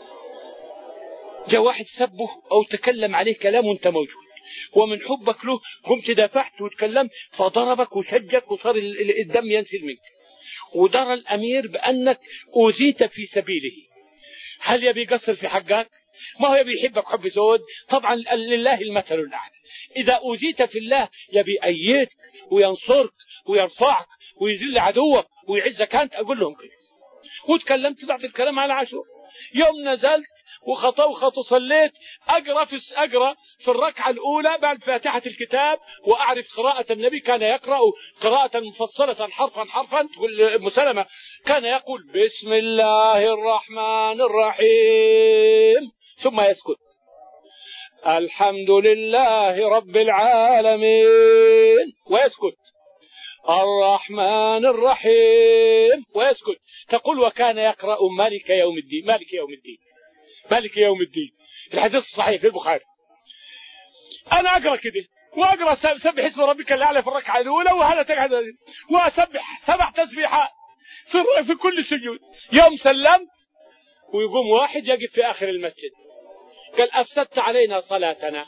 جاء واحد سبه أو تكلم عليه كلام وأنت موجود ومن حبك له قمت دافعت وتكلمت فضربك وشجك وصار الدم ينزل منك، ودرى الأمير بأنك أوذيت في سبيله، هل يبي يقصر في حقك؟ ما هو يبي يحبك حب زود؟ طبعا لله المثل الأعلى. إذا أوذيت في الله يبي أيدك وينصرك ويرفعك ويذل عدوك ويعزك أنت. أقول لهم كده وتكلمت بعض الكلام على عاشور. يوم نزلت وخطأ وخطأ صليت أقرأ في أقرأ في الركعة الأولى بعد فاتحة الكتاب وأعرف قراءة النبي كان يقرأ قراءة مفصلة حرفا حرفا. تقول أم سلمة كان يقول بسم الله الرحمن الرحيم ثم يسكت، الحمد لله رب العالمين ويسكت، الرحمن الرحيم ويسكت. تقول وكان يقرأ مالك يوم الدين مالك يوم الدين مالك يوم الدين. الحديث الصحيح في البخاري. أنا أقرأ كده وأقرأ سبح اسم ربك الأعلى في الركعة الأولى وهذا تقعد وأسبح سبع تسبيحات في في كل سجود. يوم سلمت ويقوم واحد يقف في آخر المسجد قال أفسدت علينا صلاتنا.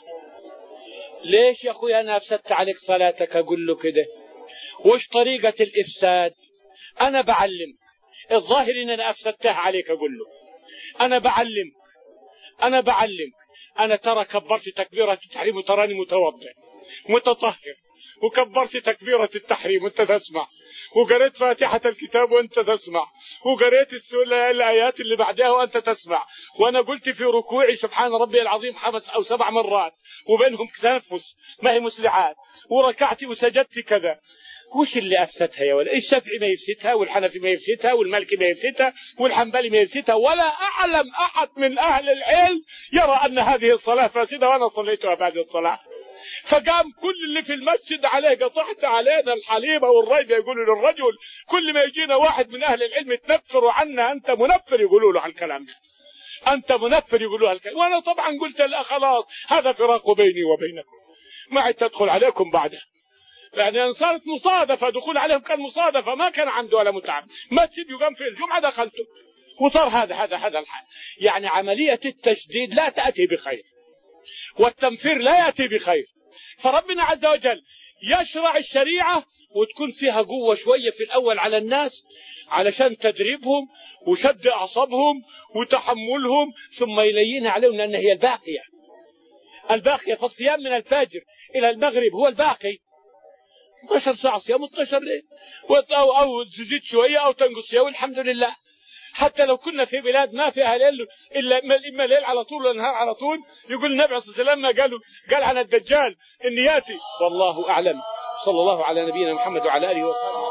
ليش يا أخوي أنا أفسدت عليك صلاتك؟ أقول له كده وش طريقة الإفساد؟ أنا بعلمك، الظاهر إن أنا أفسدتها عليك. أقول له أنا بعلمك أنا بعلمك أنا ترى كبرت تكبيرة التحريم وتراني متوضئ متطهر، وكبرت تكبيرة التحريم وأنت تسمع، وقريت فاتحة الكتاب وأنت تسمع، وقريت الآيات اللي بعدها وأنت تسمع، وأنا قلت في ركوعي سبحان ربي العظيم خمس أو سبع مرات وبينهم تنفس ما هي مسرعات، وركعت وسجدت كذا. وش اللي أفسدها يا ولد؟ الشافعي ما يفسدها والحنفي ما يفسدها والمالكي ما يفسدها والحنبلي ما يفسدها، ولا أعلم أحد من أهل العلم يرى أن هذه الصلاة فاسدة وأنا صليتها بعد الصلاة. فقام كل اللي في المسجد عليه قطعت علينا الحليبة والريبة يقولوا للرجل كل ما يجينا واحد من أهل العلم تنفروا عنا أنت منفر، يقولوا له على الكلام ده أنت منفر يقولوا له الكلام. وأنا طبعا قلت لا خلاص هذا فراق بيني وبينكم ما عاد تدخل عليكم بعده، يعني صارت مصادفة دخول عليهم كان مصادفة ما كان عنده ولا متعب مسجد يقام في الجمعة دخلته وصار هذا هذا هذا الحال. يعني عملية التشديد لا تأتي بخير والتنفير لا يأتي بخير. فربنا عز وجل يشرع الشريعة وتكون فيها قوة شوية في الأول على الناس علشان تدريبهم وشد أعصابهم وتحملهم ثم يلين عليهم لأن هي الباقية الباقية. فالصيام من الفجر إلى المغرب هو الباقي اثنتا عشرة ساعة صيام اثنتا عشرة ليل أو, أو تزيد شوية أو تنقص شوية والحمد لله. حتى لو كنا في بلاد ما فيها ليل إلا إما ليل على طول ولا نهار على طول يقول النبي عليه الصلاة والسلام ما قالوا قال عن الدجال إن ياتي والله أعلم. صلى الله على نبينا محمد وعلى آله وصحبه.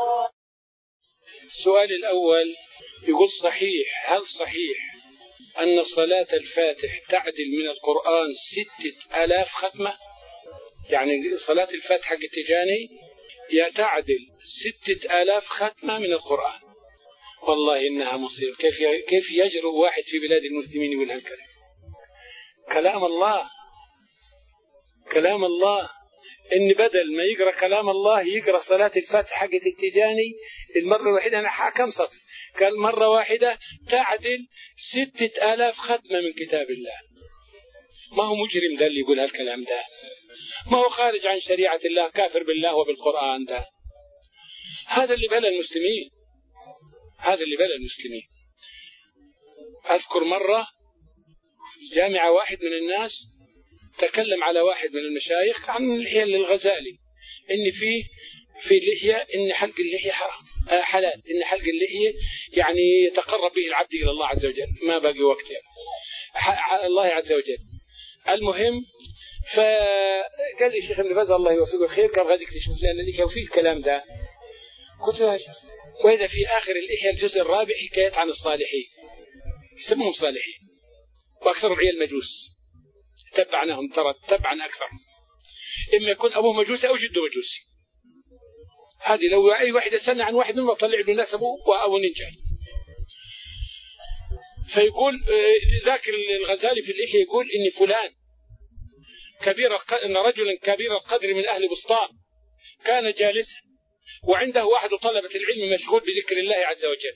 السؤال الأول يقول صحيح هل صحيح أن صلاة الفاتح تعدل من القرآن ستة آلاف ختمة؟ يعني صلاة الفاتح حق التجاني يتعدل ستة آلاف ختمة من القرآن. والله إنها مصيبة. كيف كيف يجرؤ واحد في بلاد المسلمين يقول هالكلام؟ كلام الله كلام الله إن بدل ما يقرأ كلام الله يقرأ صلاة الفاتح حق التجاني المرة الواحدة أنا كم سطر قال مرة واحدة تعدل ستة آلاف ختمة من كتاب الله. ما هو مجرم ده اللي يقول هالكلام ده؟ ما هو خارج عن شريعة الله كافر بالله وبالقرآن ده؟ هذا اللي بلى المسلمين هذا اللي بلى المسلمين. أذكر مرة جامعة واحد من الناس تكلم على واحد من المشايخ عن اللحية للغزالي إن فيه في اللحية إن حلق اللحية حرام آه حلال إن حلق اللحية يعني يتقرب به العبد إلى الله عز وجل. ما باقي وقت يعني. الله عز وجل. المهم فقال لي شيخ ابن باز الله يوفقه الخير كان غادي يكتشف لأن لك وفي الكلام ده. قلت له يا شيخ وإذا في آخر الإحياء الجزء الرابع حكايات عن الصالحين يسمهم صالحين وأكثرهم عيال مجوس تبعناهم ترى تبعا أكثر إما يكون أبوه مجوسي أو جده مجوسي. هذه لو أي واحد يسألني عن واحد منهم طلع له ناس أبوه أو ننجاي. فيقول ذاك الغزالي في الإحياء يقول إن فلان كبير إن رجلا كبير القدر من أهل بسطام كان جالسا وعنده واحد طلبة العلم مشغول بذكر الله عز وجل.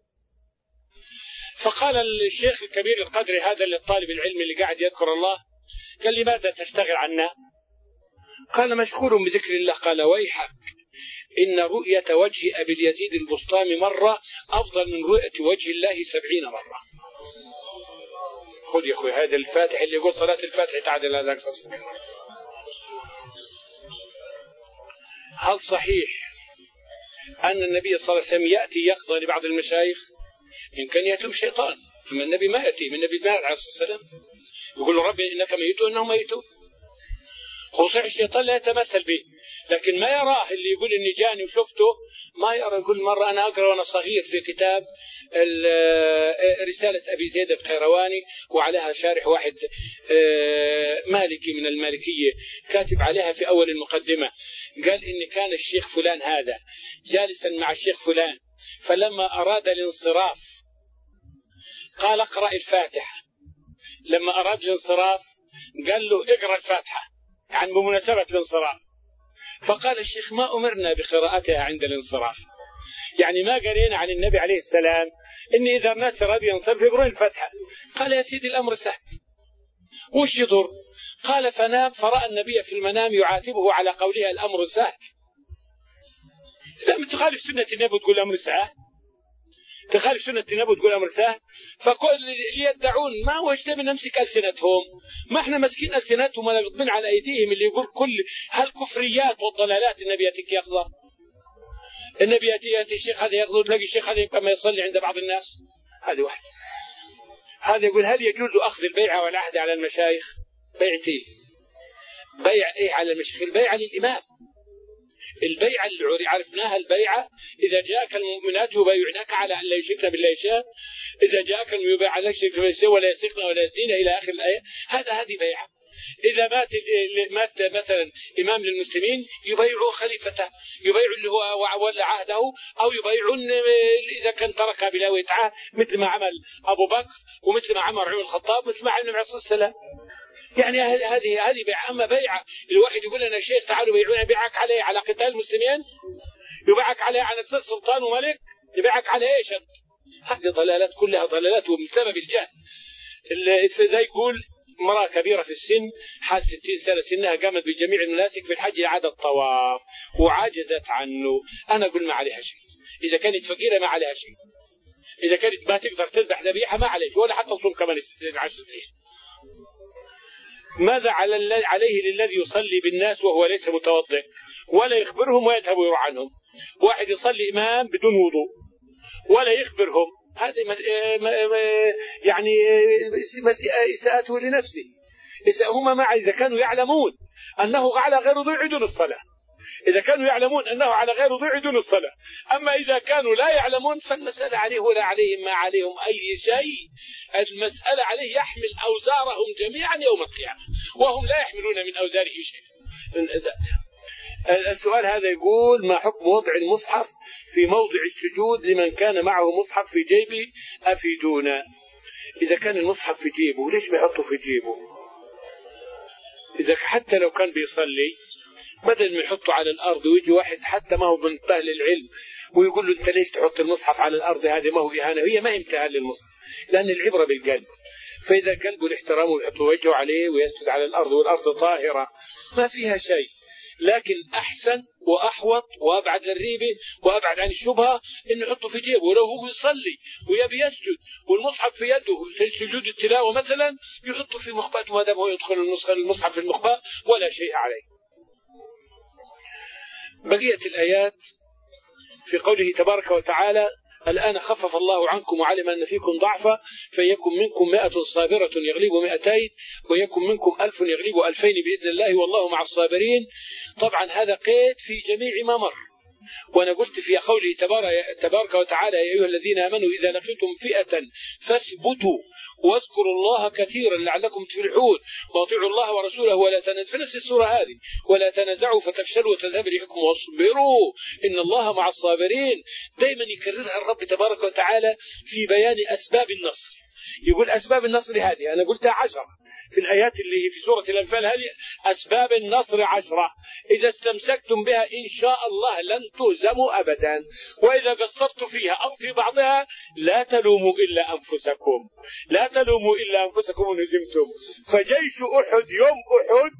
فقال الشيخ الكبير القدر هذا للطالب العلم اللي قاعد يذكر الله قال لماذا تشتغل عنا؟ قال مشغول بذكر الله. قال ويحك إن رؤية وجه أبي اليزيد البسطامي مرة أفضل من رؤية وجه الله سبعين مرة. خذ يا أخوي هذا الفاتح اللي يقول صلاة الفاتح تعدل هذا أكثر سبعين مرة. هل صحيح أن النبي صلى الله عليه وسلم يأتي يقضى لبعض المشايخ إن كان يأتيهم شيطان أما النبي ما يأتي من النبي مات عليه الصلاة والسلام يقول له ربي إنك ميت وإنهم ميتون. خصوصا الشيطان لا يتمثل به، لكن ما يراه اللي يقول إني جاني وشفته، ما يرى. يقول مرة أنا أقرأ وأنا صغير في كتاب رسالة أبي زيد القيرواني وعليها شارح واحد مالكي من المالكية كاتب عليها في أول المقدمة، قال إن كان الشيخ فلان هذا جالسا مع الشيخ فلان، فلما أراد الانصراف قال اقرأ الفاتحة. لما أراد الانصراف قال له اقرأ الفاتحة، يعني بمناسبة الانصراف. فقال الشيخ ما أمرنا بقراءتها عند الانصراف، يعني ما قرينا عن النبي عليه السلام إن إذا الناس أراد ينصرف يقرأ الفاتحة. قال يا سيدي الأمر سهل، وش يضر؟ قال فنام فرأى النبي في المنام يعاتبه على قولها الأمر سهل. لم تخالف سنة النبي تقول الأمر سهل، تخالف سنة النبي تقول أمر سهل. فكل يدعون ما هو شيء من نمسك ألسنتهم، ما احنا ماسكين ألسنتهم ولا غضبين على أيديهم. اللي يقول كل هالكفريات والضلالات النبي يأتيك ياخذها، النبي يأتي يأتي الشيخ هذا ياخذه، تلاقي الشيخ هذا يبقى ما يصلي عند بعض الناس. هذه واحد. هذا يقول هل يجوز أخذ البيعة والعهد على المشايخ؟ بيعتي بيع إيه على المشايخ؟ البيعة للإمام، البيعة اللي عرفناها البيعة إذا جاءك المؤمنات يبايعنك على أن لا يشركن بالله شيئا، إذا جاءك المبايع على الشرك بالله ولا يسرقن ولا يزنين إلى آخر الآية. هذا هذه بيعة. إذا مات مات مثلا إمام للمسلمين يبايعوا خليفته، يبايعوا اللي هو ولى عهده، أو يبايعون إذا كان ترك بلا ويتعاه، مثل ما عمل أبو بكر ومثل ما عمل عمر الخطاب مثل ما عمل النبي عليه الصلاة والسلام. يعني هذه هذه بيعة. أما بيعة الواحد يقول لنا شيخ تعالوا بيعونا، بيعك عليه على قتال المسلمين، يبيعك عليه على تصير سلطان وملك، يبيعك على إيش؟ هذه ضلالات كلها ضلالات وبسبب الجهل. إذا يقول امرأة كبيرة في السن حال ستين سنة سنها قامت بجميع المناسك في الحج عاد الطواف وعجزت عنه، أنا أقول ما عليها شيء. إذا كانت فقيرة ما عليها شيء، إذا كانت ما تقدر تذبح ذبيحة ما عليها، ولا حتى تصوم كمان عشر سنين. ماذا عليه للذي يصلي بالناس وهو ليس متوضئ ولا يخبرهم ويذهب ويروح عنهم؟ واحد يصلي إمام بدون وضوء ولا يخبرهم، هذا يعني إساءته لنفسه. هم مع إذا كانوا يعلمون أنه على غير وضوء يعيدون الصلاة، إذا كانوا يعلمون أنه على غير وضوء يعيدون الصلاة. أما إذا كانوا لا يعلمون فالمسألة عليه ولا عليهم ما عليهم أي شيء. المسألة عليه يحمل أوزارهم جميعا يوم القيامة وهم لا يحملون من أوزاره شيء. السؤال هذا يقول ما حكم وضع المصحف في موضع السجود لمن كان معه مصحف في جيبه؟ أفيدونا. إذا كان المصحف في جيبه ليش بيحطه في جيبه؟ إذا حتى لو كان بيصلي بدل ما يحطه على الأرض ويجي واحد حتى ما هو من أهل العلم ويقول له أنت ليش تحط المصحف على الأرض، هذه ما هو إهانة. هي ما هي امتهان للمصحف، لأن العبرة بالقلب. فإذا قلبه الاحترام ويحط وجهه عليه ويسجد على الأرض والأرض طاهرة ما فيها شيء. لكن أحسن وأحوط وأبعد للريبة وأبعد عن الشبهة إنه يحطه في جيبه، ولو هو يصلي ويبي يسجد والمصحف في يده في سجود التلاوة مثلا يحطه في مخبأته، ما دام هو يدخل المصحف في المخبأ ولا شيء عليه. بقية الآيات في قوله تبارك وتعالى الآن خفف الله عنكم وعلم أن فيكم ضعفا فيكن منكم مائة صابرة يغلب مائتين ويكن منكم ألف يغلب ألفين بإذن الله والله مع الصابرين. طبعا هذا قيد في جميع ما مر. وأنا قلت في قوله تبارك وتعالى يا أيها الذين آمنوا إذا لقيتم فئة فاثبتوا واذكروا الله كثيرا لعلكم تفلحون واطيعوا الله ورسوله ولا تنازعوا، في نفس السورة هذه ولا تنازعوا فتفشلوا وتذهب ريحكم واصبروا إن الله مع الصابرين. دائما يكررها الرب تبارك وتعالى في بيان أسباب النصر. يقول أسباب النصر هذه أنا قلتها عشرة في الآيات اللي في سورة الأنفال، هذه أسباب النصر عشرة إذا استمسكتم بها إن شاء الله لن تهزموا أبدا، وإذا قصرتم فيها أو في بعضها لا تلوموا إلا أنفسكم، لا تلوموا إلا أنفسكم ونزمتم. فجيش أحد يوم أحد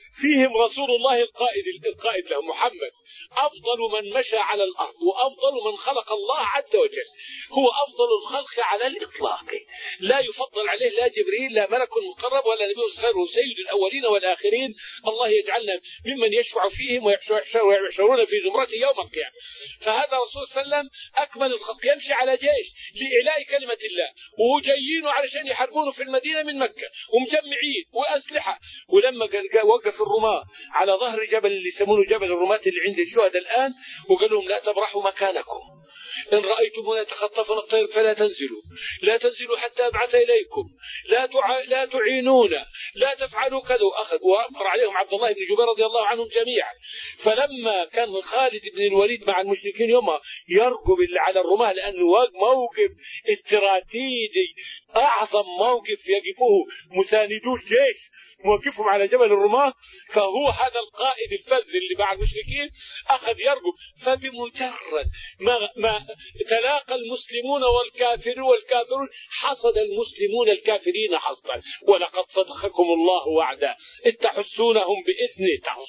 فيهم رسول الله القائد القائد له محمد، أفضل من مشى على الأرض وأفضل من خلق الله عز وجل، هو أفضل الخلق على الإطلاق، لا يفضل عليه لا جبريل لا ملك مقرب ولا نبي خير، سيد الأولين والآخرين. الله يجعلنا ممن يشفع فيهم ويحشرون في زمرته يوم القيامة. فهذا رسول صلى الله عليه وسلم أكمل الخلق، يمشي على جيش لإعلاء كلمة الله، وجايين علشان يحاربونه في المدينة من مكة ومجمعين وأسلحة. ولما وقف الرماة على ظهر جبل اللي يسمونه جبل الرماة اللي عند الشهداء الآن، وقال لهم لا تبرحوا مكانكم، إن رأيتمونا يتخطفون الطير فلا تنزلوا، لا تنزلوا حتى أبعث إليكم، لا تع... لا تعينونا، لا تفعلوا كذا. وأخذ وأمر عليهم عبد الله بن جبير رضي الله عنهم جميعا. فلما كان خالد بن الوليد مع المشركين يومها يرقب اللي على الرماة، لأنه موقف استراتيجي، أعظم موقف يقفه مساندو الجيش موقفهم على جبل الرماة، فهو هذا القائد الفذ اللي مع المشركين أخذ يرقب. فبمجرد ما, ما تلاقى المسلمون والكافرون والكافرون حصد المسلمون الكافرين حصدا. ولقد صدقكم الله وعدا إذ تحسونهم بإذنه،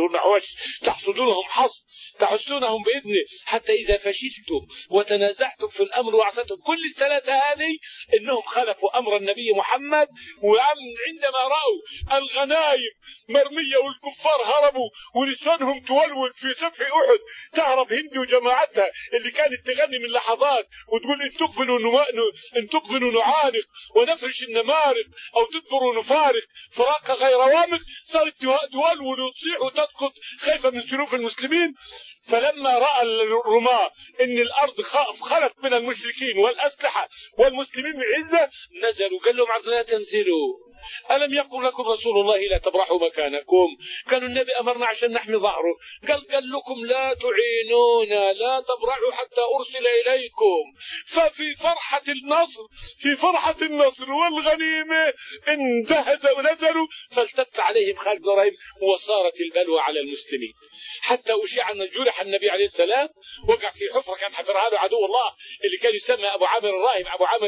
تحصدونهم حصد، تحسونهم بإذنه، حتى إذا فشلتم وتنازعتم في الأمر وعصيتم. كل الثلاثة هذه إنهم خالفوا أمر النبي محمد. وعندما رأوا الغنائم مرمية والكفار هربوا ونسوانهم تولول في سفح أحد، تعرف هند وجماعتها اللي كانت تغني من لحظات وتقول إن تقبلوا إن تقبلوا نعانق ونفرش النمارق أو تدبروا نفارق فراق غير وامق، صارت تولول وتصيح وتسقط خايفة من سلوف المسلمين. فلما رأى الرماة إن الأرض خلت من المشركين والأسلحة والمسلمين بعزة، نزلوا قال لهم لا تنزلوا، ألم يقل لكم رسول الله لا تبرحوا مكانكم؟ كانوا النبي أمرنا عشان نحمي ظهره، قال قال لكم لا تعينونا، لا تبرحوا حتى أرسل إليكم. ففي فرحة النصر في فرحة النصر والغنيمة انتهزوا ونزلوا، فالتف عليهم خالد بن رهيم وصارت البلوى على المسلمين، حتى أشيع أن جرح النبي عليه السلام، وقع في حفرة كان حفرها له عدو الله اللي كان يسمى أبو عامر الراهب، أبو عامر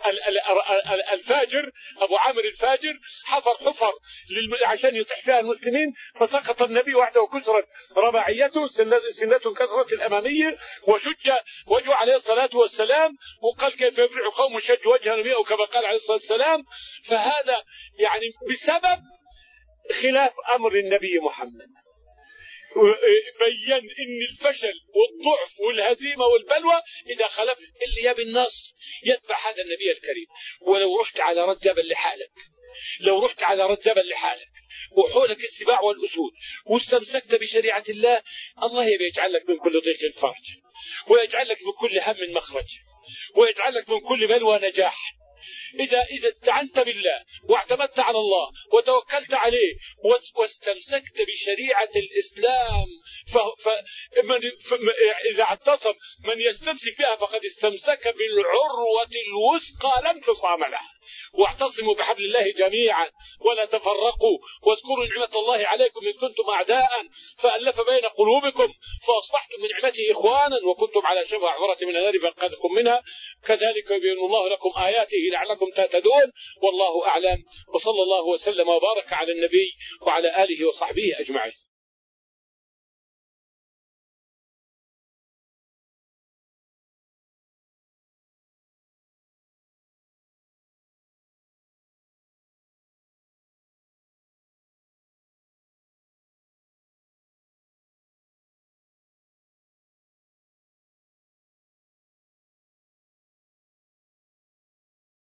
الفاجر، أبو عامر الفاجر حفر حفر عشان يطيح فيها المسلمين، فسقط النبي وحده وكسرت رباعيته، سنته كسرت الأمامية، وشج وجهه عليه الصلاة والسلام، وقال كيف يفرح قوم شج وجه نبيه كما قال عليه الصلاة والسلام. فهذا يعني بسبب خلاف أمر النبي محمد، بين ان الفشل والضعف والهزيمة والبلوى اذا خلف اللي يبي النصر يتبع هذا النبي الكريم. ولو رحت على رد جبل لحالك، لو رحت على رد جبل لحالك وحولك السباع والأسود واستمسكت بشريعة الله، الله يبي يجعلك من كل ضيق فرج، ويجعلك من كل هم مخرج، ويجعلك من كل بلوى نجاح. إذا إذا استعنت بالله واعتمدت على الله وتوكلت عليه واستمسكت بشريعة الإسلام، فمن إذا اعتصم من يستمسك بها فقد استمسك بالعروة الوثقى لا انفصام لها. واعتصموا بحبل الله جميعا ولا تفرقوا، واذكروا نعمة الله عليكم إن كنتم أعداء فألف بين قلوبكم فأصبحتم من نعمته إخوانا وكنتم على شفا حفرة من النار فأنقذكم منها، كذلك يبين الله لكم آياته لعلكم تهتدون. والله أعلم، وصلى الله وسلم وبارك على النبي وعلى آله وصحبه أجمعين.